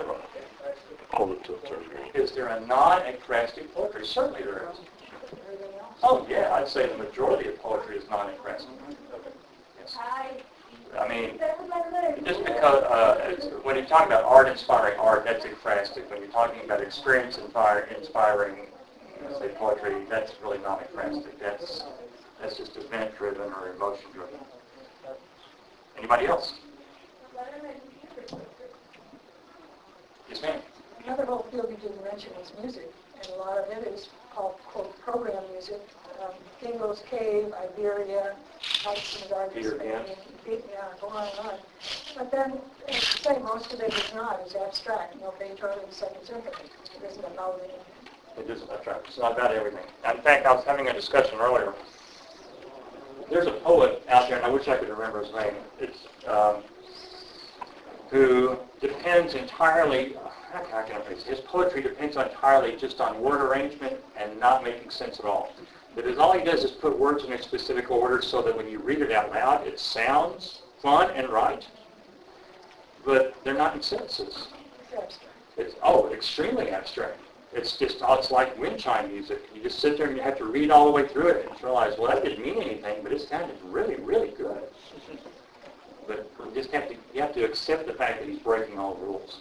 Is there a non-ekphrastic poetry? Certainly there is. Oh, yeah, I'd say the majority of poetry is non-ekphrastic. Yes. I mean, just because, uh, it's, when you're talking about art-inspiring art, that's ekphrastic. When you're talking about experience-inspiring, say, poetry, that's really non-ekphrastic. That's, that's just event-driven or emotion-driven. Anybody else? Yes,
Another whole field you didn't mention is music, and a lot of it is called, quote, program music. Um, Dingo's Cave, Iberia, Heights and Gardens,
Peter Pan.
yeah, go on and on. But then, as you say, most of it is not, it's abstract. No Beethoven's Second Symphony. There isn't a melody.
It is, that's right. It's not about everything. In fact, I was having a discussion earlier. There's a poet out there, and I wish I could remember his name. It's um, who depends entirely. How can I phrase it? His poetry depends entirely just on word arrangement and not making sense at all. Because all he does is put words in a specific order so that when you read it out loud, it sounds fun and right, but they're not in sentences.
It's abstract.
It's oh, extremely abstract. It's just oh, it's like wind chime music. You just sit there and you have to read all the way through it and realize, well, that didn't mean anything, but it sounded really, really good. But you just have to you have to accept the fact that he's breaking all the rules.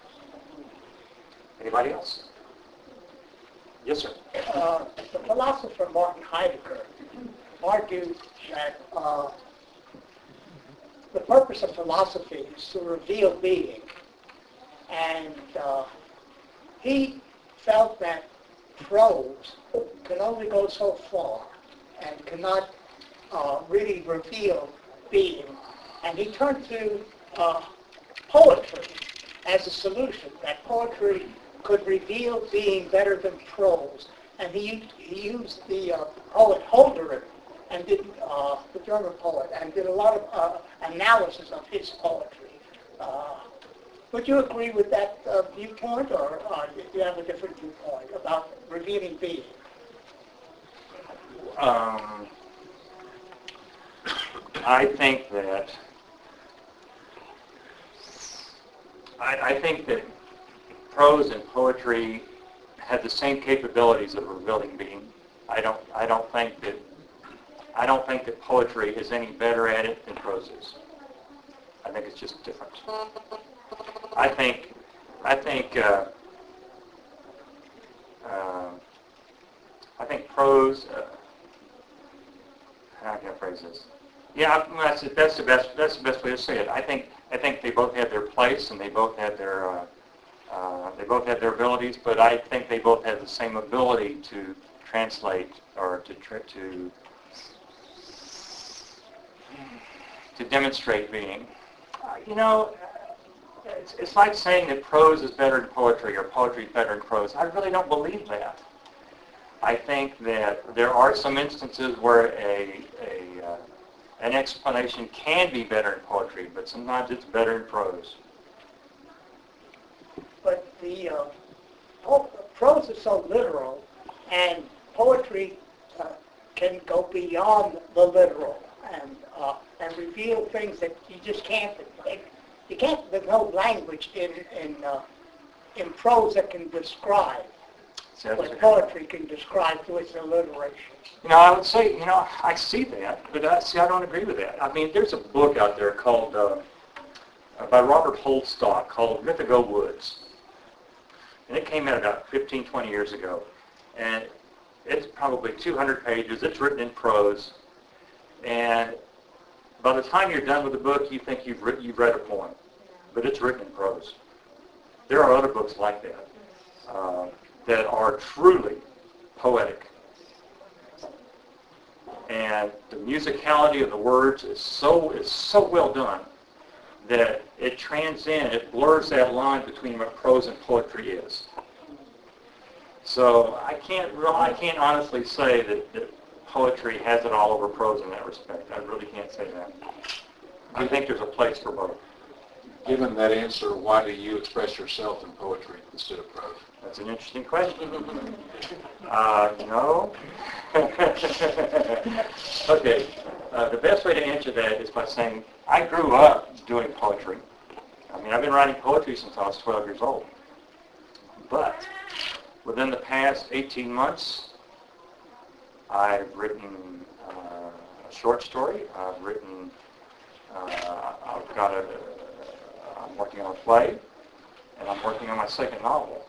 Anybody else? Yes, sir.
Uh, the philosopher Martin Heidegger argued that uh, the purpose of philosophy is to reveal being, and uh, he felt that prose can only go so far and cannot uh, really reveal being, and he turned to uh, poetry as a solution, that poetry could reveal being better than prose. And he, he used the uh, poet Holderlin, and did, uh, the German poet, and did a lot of uh, analysis of his poetry. Uh, would you agree with that uh, viewpoint, or uh, do you have a different viewpoint about revealing being?
Um, I think that I, I think that prose and poetry have the same capabilities of revealing being. I don't. I don't think that. I don't think that poetry is any better at it than prose is. I think it's just different. I think. I think. Uh, uh, I think prose. Uh, how can I phrase this? Yeah, that's that's the best. That's the best way to say it. I think. I think they both have their place, and they both have their. Uh, Uh, they both have their abilities, but I think they both have the same ability to translate or to tr- to to demonstrate being. Uh, you know, it's, it's like saying that prose is better than poetry or poetry is better than prose. I really don't believe that. I think that there are some instances where a, a uh, an explanation can be better in poetry, but sometimes it's better in prose.
But the uh, po- prose is so literal, and poetry uh, can go beyond the literal and uh, and reveal things that you just can't. You can't. There's no language in in uh, in prose that can describe what poetry can describe through its alliteration.
You know, I would say, you know, I see that, but I see I don't agree with that. I mean, there's a book out there called uh, by Robert Holstock called Mythical Woods. And it came out about fifteen, twenty years ago. And it's probably two hundred pages. It's written in prose. And by the time you're done with the book, you think you've, written, you've read a poem. But it's written in prose. There are other books like that uh, that are truly poetic. And the musicality of the words is so, is so well done that it transcends, it blurs that line between what prose and poetry is. So I can't, I can't honestly say that, that poetry has it all over prose in that respect. I really can't say that. I think there's a place for both.
Given that answer, why do you express yourself in poetry instead of prose?
That's an interesting question. Uh, no. Okay. Uh, the best way to answer that is by saying I grew up doing poetry. I mean, I've been writing poetry since I was twelve years old. But within the past eighteen months, I've written uh, a short story. I've written, uh, I've got a, I'm working on a play, and I'm working on my second novel.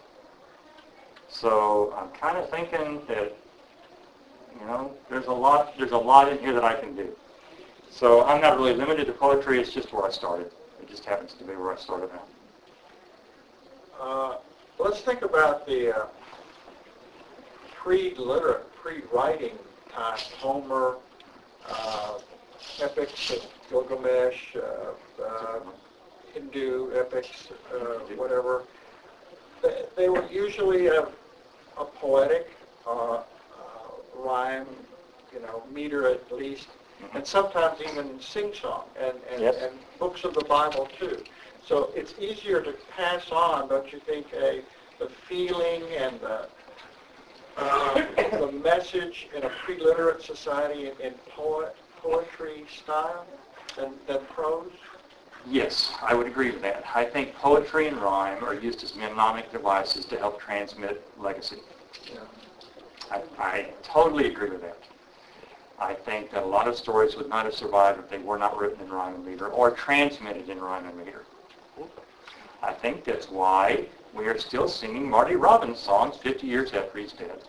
So I'm kind of thinking that, you know, there's a lot, there's a lot in here that I can do. So I'm not really limited to poetry. It's just where I started. It just happens to be where I started now.
Uh,
let's think about the uh, pre-literate, pre-writing time, Homer, uh, epics of Gilgamesh, uh, uh, Hindu epics, uh, whatever. They, they were usually a, a poetic uh, uh, rhyme, you know, meter at least, and sometimes even sing-song, and, and,
Yes.
and books of the Bible too. So it's easier to pass on, don't you think, a the feeling and the, uh, the message in a pre-literate society in, in poet, poetry style than, than prose?
Yes, I would agree with that. I think poetry and rhyme are used as mnemonic devices to help transmit legacy.
Yeah.
I, I totally agree with that. I think that a lot of stories would not have survived if they were not written in rhyme and meter or transmitted in rhyme and meter. I think that's why we are still singing Marty Robbins songs fifty years after he's dead.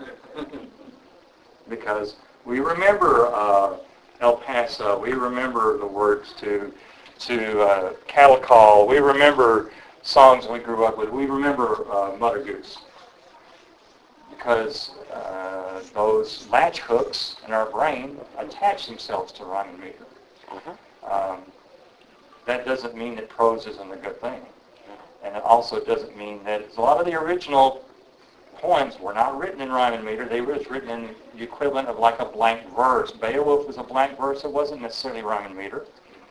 Because we remember uh, El Paso, we remember the words to to uh, Cattle Call, we remember songs we grew up with, we remember uh, Mother Goose. Because uh, those latch hooks in our brain attach themselves to rhyme and meter. Um, that doesn't mean that prose isn't a good thing. And it also doesn't mean that a lot of the original poems were not written in rhyme and meter. They were just written in the equivalent of like a blank verse. Beowulf was a blank verse. It wasn't necessarily rhyme and meter.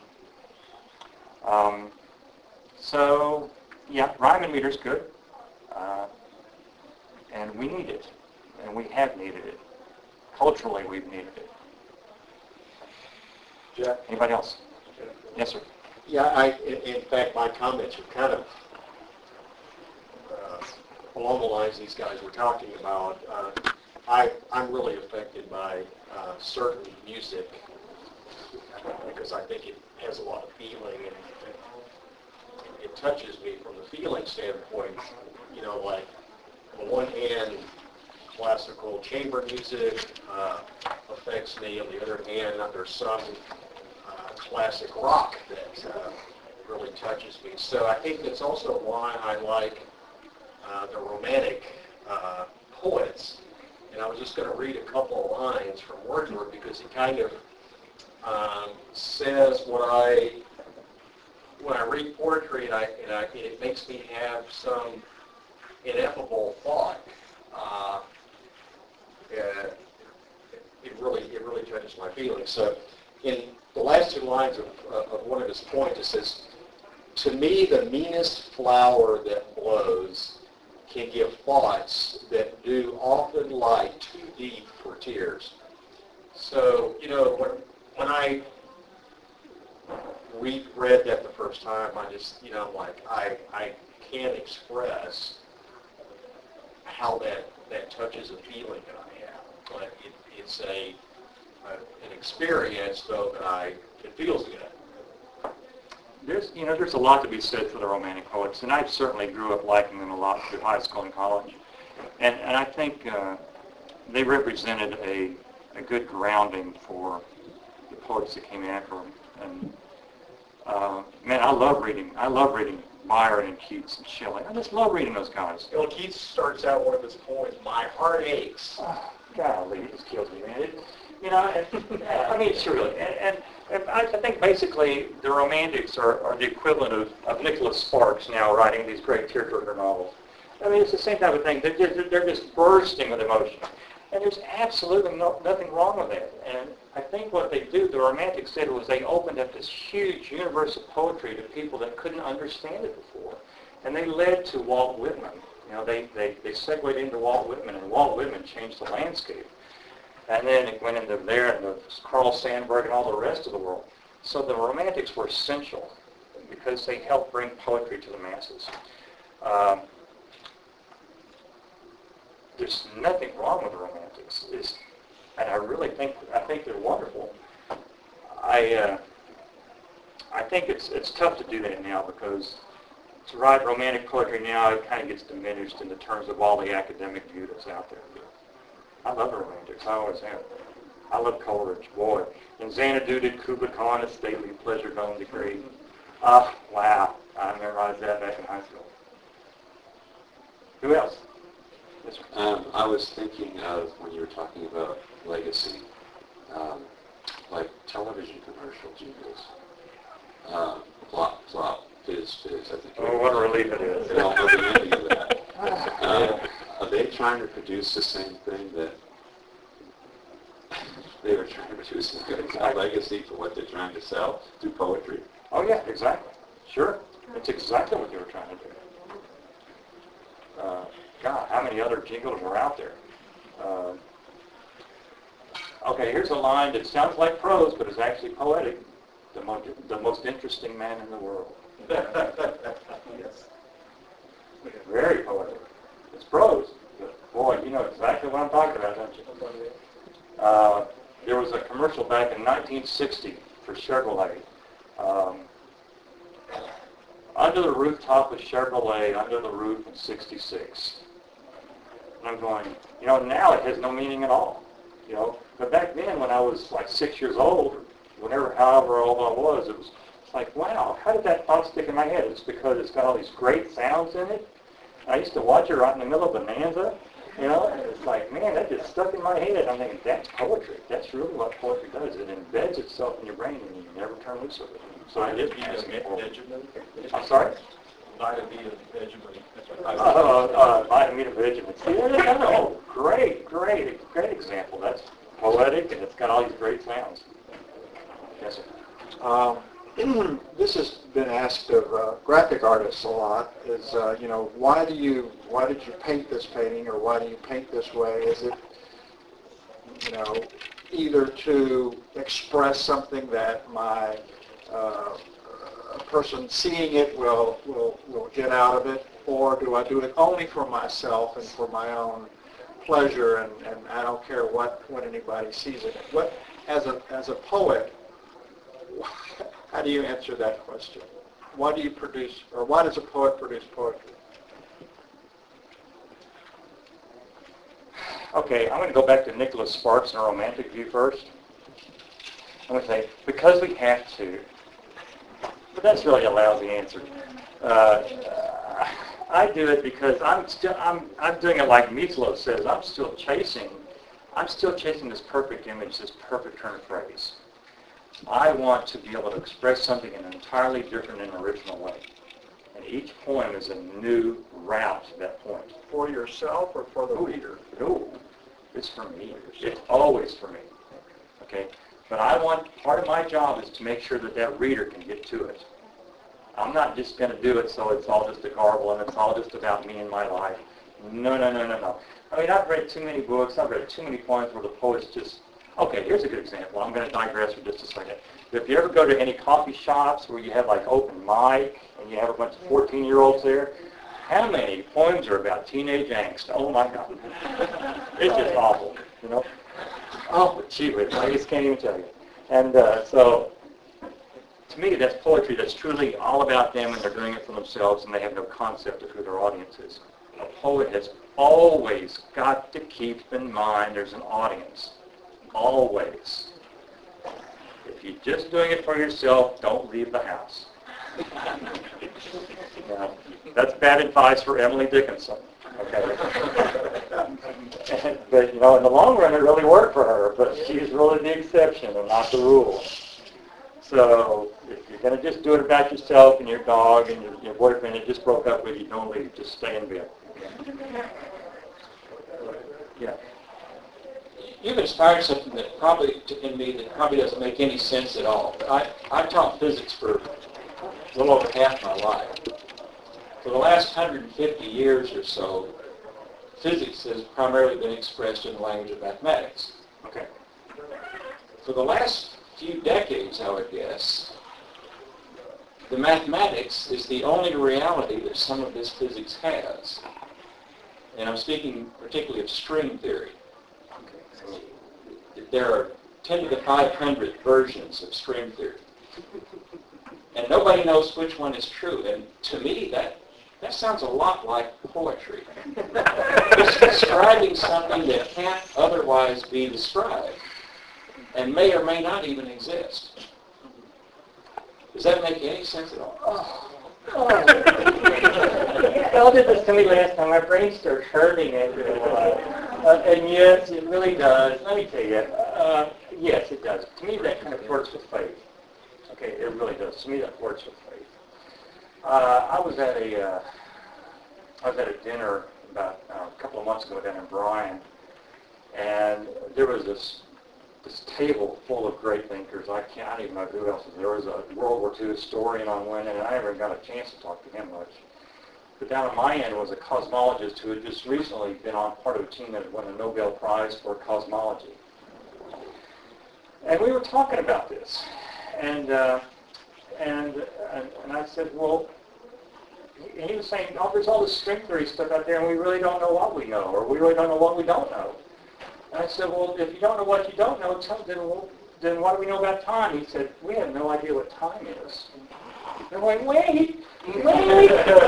Um, so, yeah, rhyme and meter is good. Uh, and we need it. And we have needed it. Culturally, we've needed it.
Jeff?
Anybody else? Yes, sir.
Yeah, I, in, in fact, my comments are kind of uh, along the lines these guys were talking about. Uh, I, I'm really affected by uh, certain music because I think it has a lot of feeling and, and it touches me from the feeling standpoint. You know, like on the one hand, classical chamber music uh, affects me. On the other hand, there's some uh, classic rock that uh, really touches me. So I think that's also why I like uh, the Romantic uh, poets. And I was just going to read a couple of lines from Wordsworth because he kind of um, says what I, when I read poetry, and, I, and I, it makes me have some ineffable thought. Uh, uh, it really, it really touches my feelings. So, in the last two lines of, uh, of one of his poems, it says, "To me, the meanest flower that blows can give thoughts that do often lie too deep for tears." So, you know, when when I re- read that the first time, I just, you know, like I I can't express how that that touches a feeling that I have, but it, it's a, a an experience though that I it feels good.
There's, you know, there's a lot to be said for the Romantic poets, and I certainly grew up liking them a lot through high school and college. And, and I think uh, they represented a, a good grounding for the poets that came after them. And uh, man, I love reading. I love reading Byron and Keats and Shelley. I just love reading those guys.
You know, Keats starts out one of his poems, "My heart aches."
Oh, golly, it just kills me, man. It, you know, and, I mean, it's really, and, and, and I think basically the Romantics are, are the equivalent of, of Nicholas Sparks now writing these great tearjerker novels. I mean, it's the same type of thing. They're just, they're just bursting with emotion. And there's absolutely no, nothing wrong with that. And I think what they do, the Romantics did, was they opened up this huge universe of poetry to people that couldn't understand it before. And they led to Walt Whitman. You know, they, they, they segued into Walt Whitman, and Walt Whitman changed the landscape. And then it went into there and the Carl Sandburg and all the rest of the world. So the Romantics were essential because they helped bring poetry to the masses. Um, there's nothing wrong with the Romantics. It's, and I really think I think they're wonderful. I uh, I think it's it's tough to do that now because to write romantic poetry now it kind of gets diminished in the terms of all the academic view that's out there. I love the Romantics. I always have. I love Coleridge, boy. And Xanadu did Kubla Khan, a stately pleasure dome degree. Ah, wow. I memorized that back in high school. Who else? Yes, sir.
Um, I was thinking of when you were talking about legacy, um, like television commercial jingles. Um, plop, plop, fizz, fizz. I think.
Oh, what a relief it is.
They don't know the ending of that. Uh, are they trying to produce the same thing that they were trying to produce a legacy for what they're trying to sell through poetry?
Oh yeah, exactly. Sure. It's exactly what they were trying to do. Uh, God, how many other jingles are out there? Uh, okay, here's a line that sounds like prose, but is actually poetic. The, mo- the most interesting man in the world.
Yes.
Very poetic. It's prose. But boy, you know exactly what I'm talking about, don't you? Uh, there was a commercial back in nineteen sixty for Chevrolet. Um, under the rooftop of Chevrolet, under the roof in sixty-six. And I'm going, you know, now it has no meaning at all. You know, but back then when I was like six years old, whenever, however old I was, it was like, wow, how did that thought stick in my head? It's because it's got all these great sounds in it. I used to watch it right in the middle of Bonanza, you know, and it's like, man, that just stuck in my head. I'm thinking, that's poetry. That's really what poetry does. It embeds itself in your brain and you never turn loose of it. So I did ask it for it. I'm sorry?
Vitamin Benjamin.
Uh, uh, Vitamin Benjamin. See, there you go. Great, great, great example. That's poetic and it's got all these great sounds. Yes, sir.
Um, this has been asked of uh, graphic artists a lot. Is uh, you know, why do you why did you paint this painting, or why do you paint this way? Is it, you know, either to express something that my uh, a person seeing it will will will get out of it, or do I do it only for myself and for my own pleasure, and, and I don't care what what anybody sees in it? What as a as a poet, how do you answer that question? Why do you produce, or why does a poet produce poetry?
Okay, I'm going to go back to Nicholas Sparks and a romantic view first. I'm going to say, because we have to. But that's really a lousy answer. Uh, I do it because I'm still, I'm, I'm doing it like Meatloaf says, I'm still chasing, I'm still chasing this perfect image, this perfect turn of phrase. I want to be able to express something in an entirely different and original way. And each poem is a new route to that point.
For yourself or for the reader?
No, it's for me. It's always for me. Okay? But I want, part of my job is to make sure that that reader can get to it. I'm not just going to do it so it's all just a garble and it's all just about me and my life. No, no, no, no, no. I mean, I've read too many books. I've read too many poems where the poets just, okay, here's a good example. I'm going to digress for just a second. If you ever go to any coffee shops where you have like open mic and you have a bunch of fourteen-year-olds there, how many poems are about teenage angst? Oh my God. It's just awful, you know? Oh, gee whiz, I just can't even tell you. And uh, so, to me, that's poetry that's truly all about them and they're doing it for themselves and they have no concept of who their audience is. A poet has always got to keep in mind there's an audience. Always. If you're just doing it for yourself, don't leave the house. Now, that's bad advice for Emily Dickinson. Okay. But you know, in the long run, it really worked for her. But she's really the exception and not the rule. So if you're going to just do it about yourself and your dog and your, your boyfriend that just broke up with you, don't leave. Just stay in bed. Yeah.
You've inspired something that probably, in me, that probably doesn't make any sense at all. I, I taught physics for a little over half my life. For the last one hundred fifty years or so, physics has primarily been expressed in the language of mathematics.
Okay.
For the last few decades, I would guess, the mathematics is the only reality that some of this physics has. And I'm speaking particularly of string theory. There are ten to the five hundred versions of string theory. And nobody knows which one is true. And to me, that, that sounds a lot like poetry. It's describing something that can't otherwise be described and may or may not even exist. Does that make any sense at all?
Oh.
Y'all did this to me last time. My brain starts hurting after a while. Uh, and yes, it really does. Let me tell you. Uh, yes, it does. To me, that kind of works with faith. Okay, it really does. To me, that works with faith. Uh, I was at a, uh, I was at a dinner about uh, a couple of months ago down in Bryan, and there was this this table full of great thinkers. I can't, I don't even know who else was there. There was a World War Two historian on one end, and I never got a chance to talk to him much. But down on my end was a cosmologist who had just recently been on part of a team that had won a Nobel Prize for cosmology. And we were talking about this, and uh, and, and and I said, well, he, he was saying, oh, there's all this string theory stuff out there, and we really don't know what we know, or we really don't know what we don't know. And I said, well, if you don't know what you don't know, tell, then, then what do we know about time? He said, we have no idea what time is. And I'm like, wait, wait.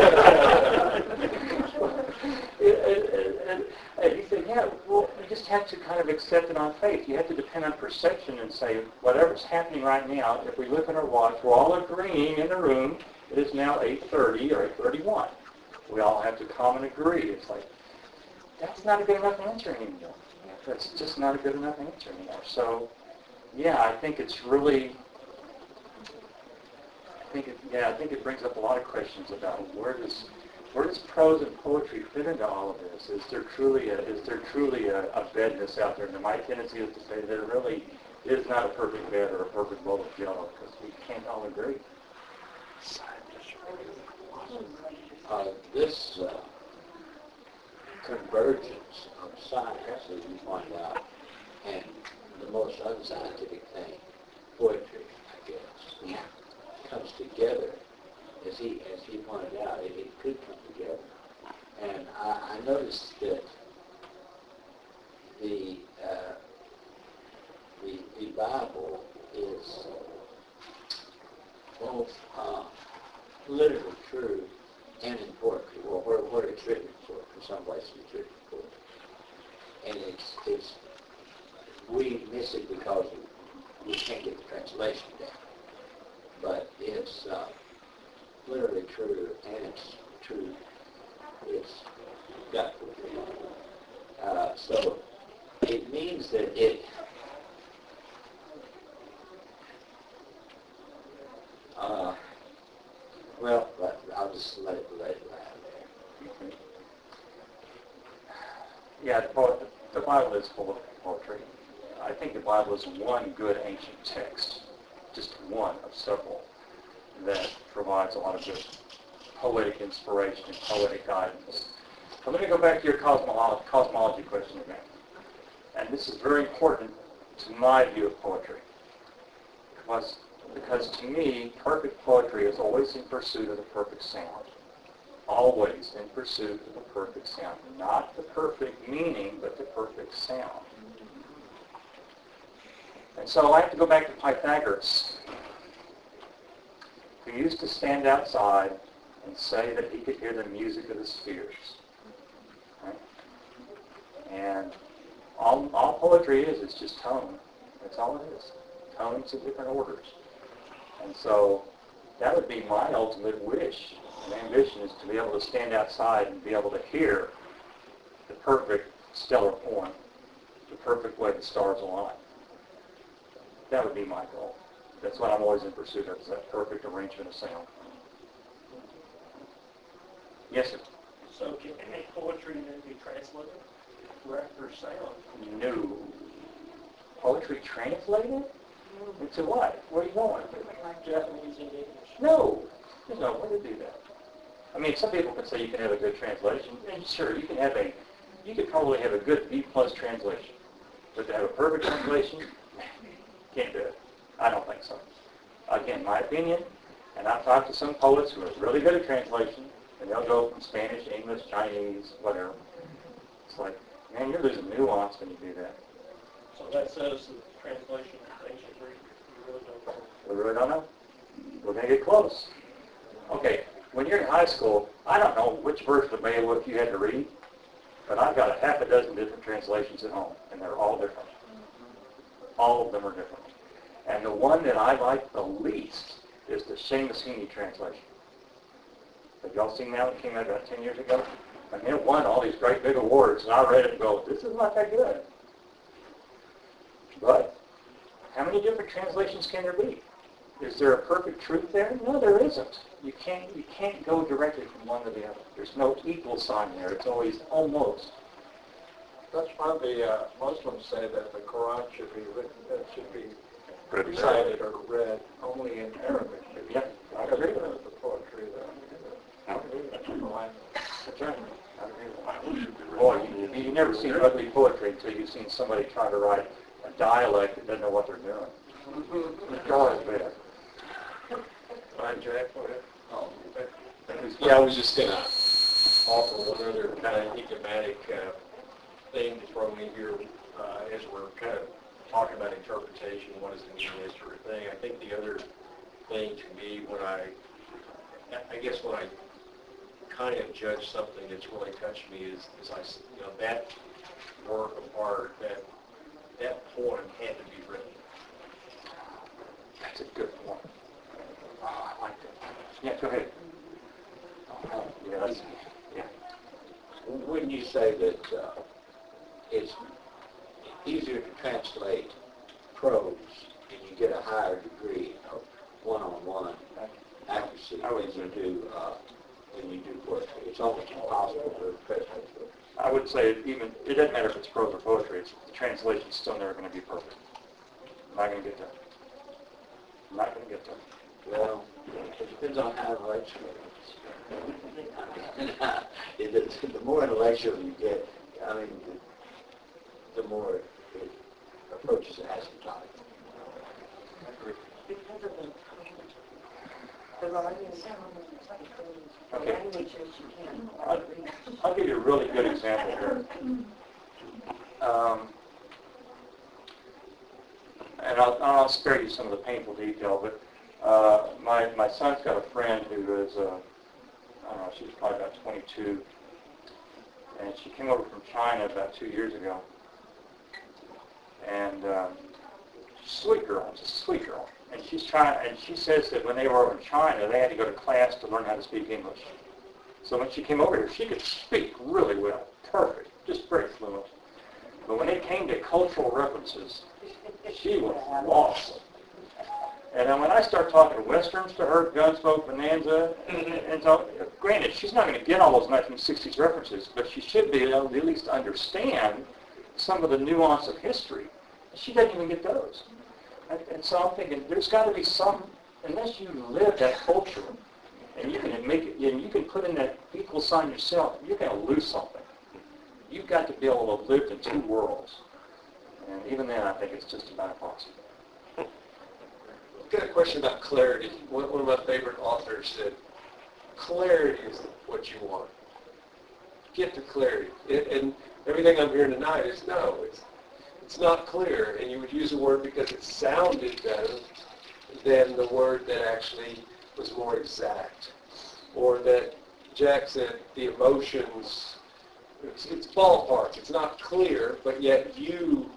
and, and he said, yeah, well, you just have to kind of accept it on faith. You have to depend on perception and say, whatever's happening right now, if we look at our watch, we're all agreeing in the room, it is now eight thirty or eight thirty-one. We all have to come and agree. It's like, that's not a good enough answer anymore. That's just not a good enough answer anymore. So, yeah, I think it's really, I think it, yeah, I think it brings up a lot of questions about where does, where does prose and poetry fit into all of this? Is there truly a, is there truly a, a bedness out there? And my tendency is to say there really is not a perfect bed or a perfect bowl of jello because we can't all agree.
Uh, this uh, convergence of science, as you point out, and the most unscientific thing, poetry, I guess, yeah. comes together. As he, as he pointed out, it, it could come together. And I, I noticed that the, uh, the, the Bible is both uh, literally true and in poetry, or where, where it's written in poetry, some places it's written in poetry. And it's, it's, we miss it because we can't get the translation down. But it's uh, literally true, and it's true, it's got uh, so it means that it, uh, well, I'll just let it, let it lie there.
Yeah, the, poet, the Bible is full of poetry. I think the Bible is one good ancient text, just one of several, that provides a lot of good poetic inspiration and poetic guidance. So let me go back to your cosmology, cosmology question again. And this is very important to my view of poetry. Because, because to me, perfect poetry is always in pursuit of the perfect sound. Always in pursuit of the perfect sound. Not the perfect meaning, but the perfect sound. And so I have to go back to Pythagoras, who used to stand outside and say that he could hear the music of the spheres. Right? And all, all poetry is, is just tone. That's all it is. Tones of different orders. And so that would be my ultimate wish and ambition, is to be able to stand outside and be able to hear the perfect stellar form, the perfect way the stars align. That would be my goal. That's what I'm always in pursuit of, is that perfect arrangement of sound. Yes, sir?
So can any poetry then be translated for after sound?
No. Poetry translated? Into what? Where are you going?
Like Japanese and English.
No. There's no way to do that. I mean, some people can say you can have a good translation. And sure, you can have a, you could probably have a good B plus translation. But to have a perfect translation, can't do it. I don't think so. Again, my opinion, and I've talked to some poets who are really good at translation, and they'll go from Spanish, English, Chinese, whatever. It's like, man, you're losing nuance when you do that.
So that says the translation of ancient Greek, you really don't know.
We really don't know. We're going to get close. Okay, when you're in high school, I don't know which version of Beowulf you had to read, but I've got a half a dozen different translations at home, and they're all different. All of them are different. And the one that I like the least is the Seamus Heaney translation. Have y'all seen that one? It came out about ten years ago. I mean, it won all these great big awards, and I read it and go, this is not that good. But how many different translations can there be? Is there a perfect truth there? No, there isn't. You can't, you can't go directly from one to the other. There's no equal sign there. It's always almost.
That's why the uh, Muslims say that the Quran should be written, uh, should be recited or read only in Arabic.
Yeah, I agree with
The poetry that.
That's right. I agree with that. Boy, you, you never seen ugly poetry until you've seen somebody try to write a dialect that doesn't know what they're doing. It's always bad.
Fine, Jack, go ahead.
Um, Yeah, I was just going to offer one other kind of idiomatic uh, thing to throw in here uh, as we're kind of talking about interpretation, what does it mean, this sort of thing. I think the other thing to me when I, I guess when I kind of judge something that's really touched me is, is I, you know, that work of art, that, that poem had to be written.
That's a good point. Oh, I like that. Yeah, go ahead. Oh, yeah, that's, yeah.
Wouldn't you say that uh, it's easier to translate prose and you get a higher degree of one-on-one accuracy than you do uh, than you do poetry? It's almost impossible to translate.
I would say even, it doesn't matter if it's prose or poetry, it's, the translation's still never going to be perfect. I'm not going to get there. I'm not going to get there.
Well, it depends on how intellectual it is. I mean, it, the more intellectual you get, I mean, the, the more it approaches asymptotic.
Because of the, the writings, the
Okay.
languages you can.
I'll, I'll give you a really good example here. Um, and I'll, I'll spare you some of the painful detail, but uh, my, my son's got a friend who is, uh, I don't know, she was probably about twenty-two, and she came over from China about two years ago. And um, sweet girl, just a sweet girl. And she's trying, and she says that when they were over in China, they had to go to class to learn how to speak English. So when she came over here, she could speak really well, perfect, just very fluent. But when it came to cultural references, she was lost. And then when I start talking Westerns to her, Gunsmoke, Bonanza, and, and so, granted, she's not going to get all those nineteen sixties references, but she should be able to at least understand some of the nuance of history. She doesn't even get those. And, and so I'm thinking, there's got to be some, unless you live that culture, and you can make it, and you can put in that equal sign yourself, you're going to lose something. You've got to be able to have lived in two worlds. And even then, I think it's just about impossible.
I've got a question about clarity. One, one of my favorite authors said, clarity is what you want. Get to clarity. It, and everything I'm hearing tonight is no, it's it's not clear. And you would use a word because it sounded better than the word that actually was more exact. Or that Jack said the emotions, it's, it's ballpark. It's not clear, but yet you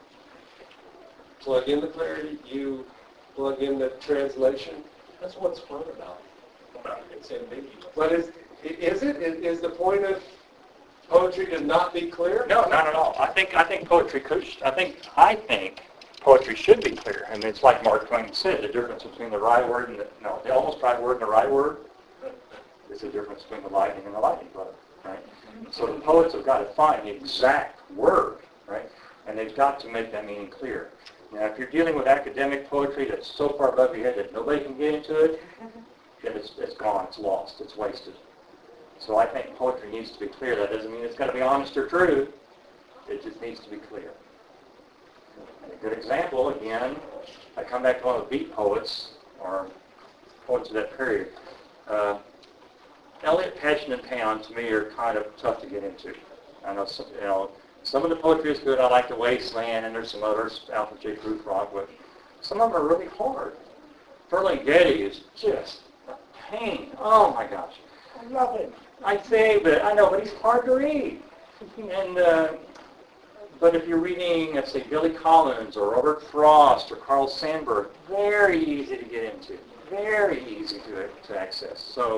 plug in the clarity, you plug in the translation. That's what's fun about it. It's ambiguous. But is, is it? Is the point of poetry to not be clear?
No, not at all. I think I think poetry could. I think I think poetry should be clear. I mean, it's like Mark Twain said: the difference between the right word and the no, the almost right word and the right word is the difference between the lightning and the lightning bug, right? So the poets have got to find the exact word, right? And they've got to make that meaning clear. Now, if you're dealing with academic poetry that's so far above your head that nobody can get into it, then it's, it's gone, it's lost, it's wasted. So I think poetry needs to be clear. That doesn't mean it's got to be honest or true. It just needs to be clear. And a good example, again, I come back to one of the beat poets, or poets of that period. Uh, Eliot, Passion, and Pound, to me, are kind of tough to get into. I know, some, you know, some of the poetry is good. I like The Wasteland, and there's some others, Alfred J. Prufrock, but some of them are really hard. Ferlinghetti is just a pain. Oh, my gosh.
I love it.
I say, but I know, but he's hard to read. And uh, but if you're reading, let's say, Billy Collins or Robert Frost or Carl Sandburg, very easy to get into, very easy to to access. So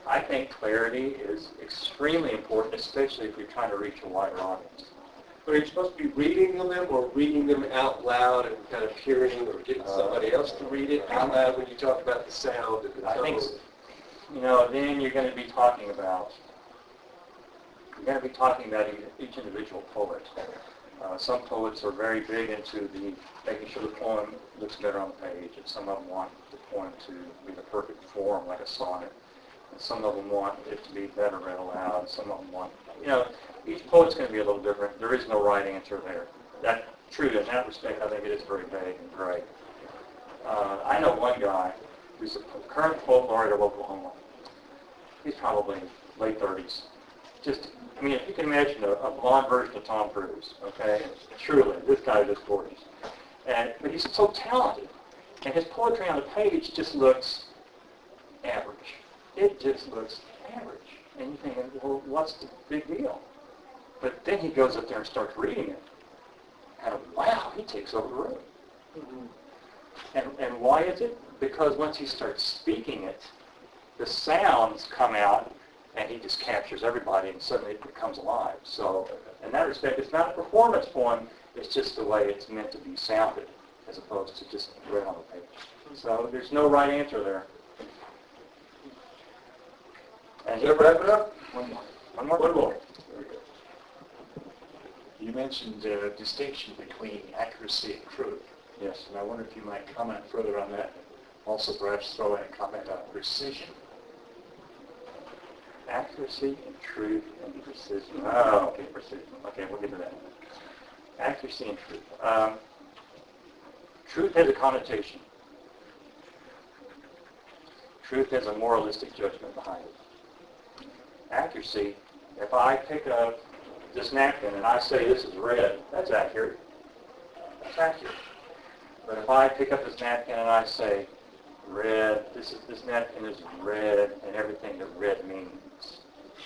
I think clarity is extremely important, especially if you're trying to reach a wider audience.
But are you supposed to be reading them or reading them out loud and kind of hearing or getting somebody else to read it out loud when you talk about the sound and the
I think,
tone?
you know, then you're going to be talking about, you're going to be talking about each individual poet. Uh, some poets are very big into the making sure the poem looks better on the page, and some of them want the poem to be the perfect form, like a sonnet. And some of them want it to be better read aloud. Some of them want, you know, each poet's going to be a little different. There is no right answer there. That's true. In that respect, I think it is very vague and gray. Uh, I know one guy who's a current poet laureate of Oklahoma. He's probably late thirties. Just, I mean, if you can imagine a, a blonde version of Tom Cruise, okay? Truly, this guy is just gorgeous. And, but he's so talented. And his poetry on the page just looks average. It just looks average. And you're thinking, well, what's the big deal? But then he goes up there and starts reading it. And wow, he takes over the room. Mm-hmm. And, and why is it? Because once he starts speaking it, the sounds come out and he just captures everybody and suddenly it becomes alive. So in that respect, it's not a performance poem, it's just the way it's meant to be sounded as opposed to just read on the page. So there's no right answer there. And
Should I wrap it up?
One more. One more.
One more.
You mentioned uh, distinction between accuracy and truth.
Yes.
And I wonder if you might comment further on that. Also perhaps throw in a comment on precision.
Accuracy and truth and precision. Oh, okay, precision. Okay, we'll get to that. Accuracy and truth. Um, truth has a connotation. Truth has a moralistic judgment behind it. Accuracy, if I pick up this napkin and I say this is red, that's accurate. That's accurate. But if I pick up this napkin and I say red, this is this napkin is red and everything that red means,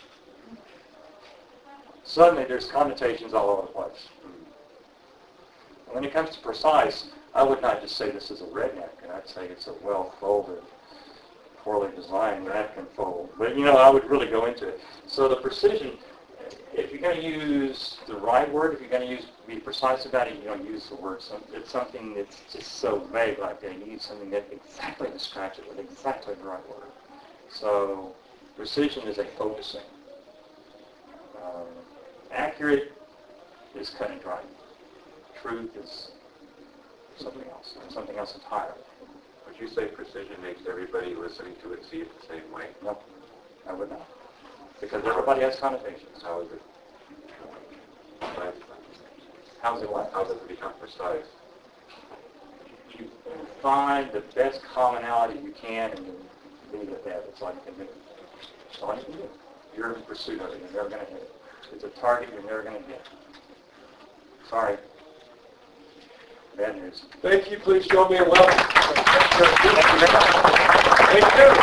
suddenly there's connotations all over the place. And when it comes to precise, I would not just say this is a red napkin. I'd say it's a well-folded, poorly designed napkin fold. But, you know, I would really go into it. So the precision, if you're going to use the right word, if you're going to use be precise about it, you don't use the word. It's something that's just so vague like that. You use something that exactly describes it with exactly the right word. So precision is a focusing. Um, accurate is cut and dry. Truth is something else, something else entirely.
Would you say precision makes everybody listening to it see it the same way?
No, I would not. Because everybody has connotations.
How is it?
How is it what?
How does it become precise?
You find the best commonality you can and you leave it at that. It's all you can do. It's all you can do. You're in pursuit of it. You're never going to hit it. It's a target you're never going to get. Sorry. Bad news.
Thank you. Please join me in welcoming.
Thank you very much.
Thank you.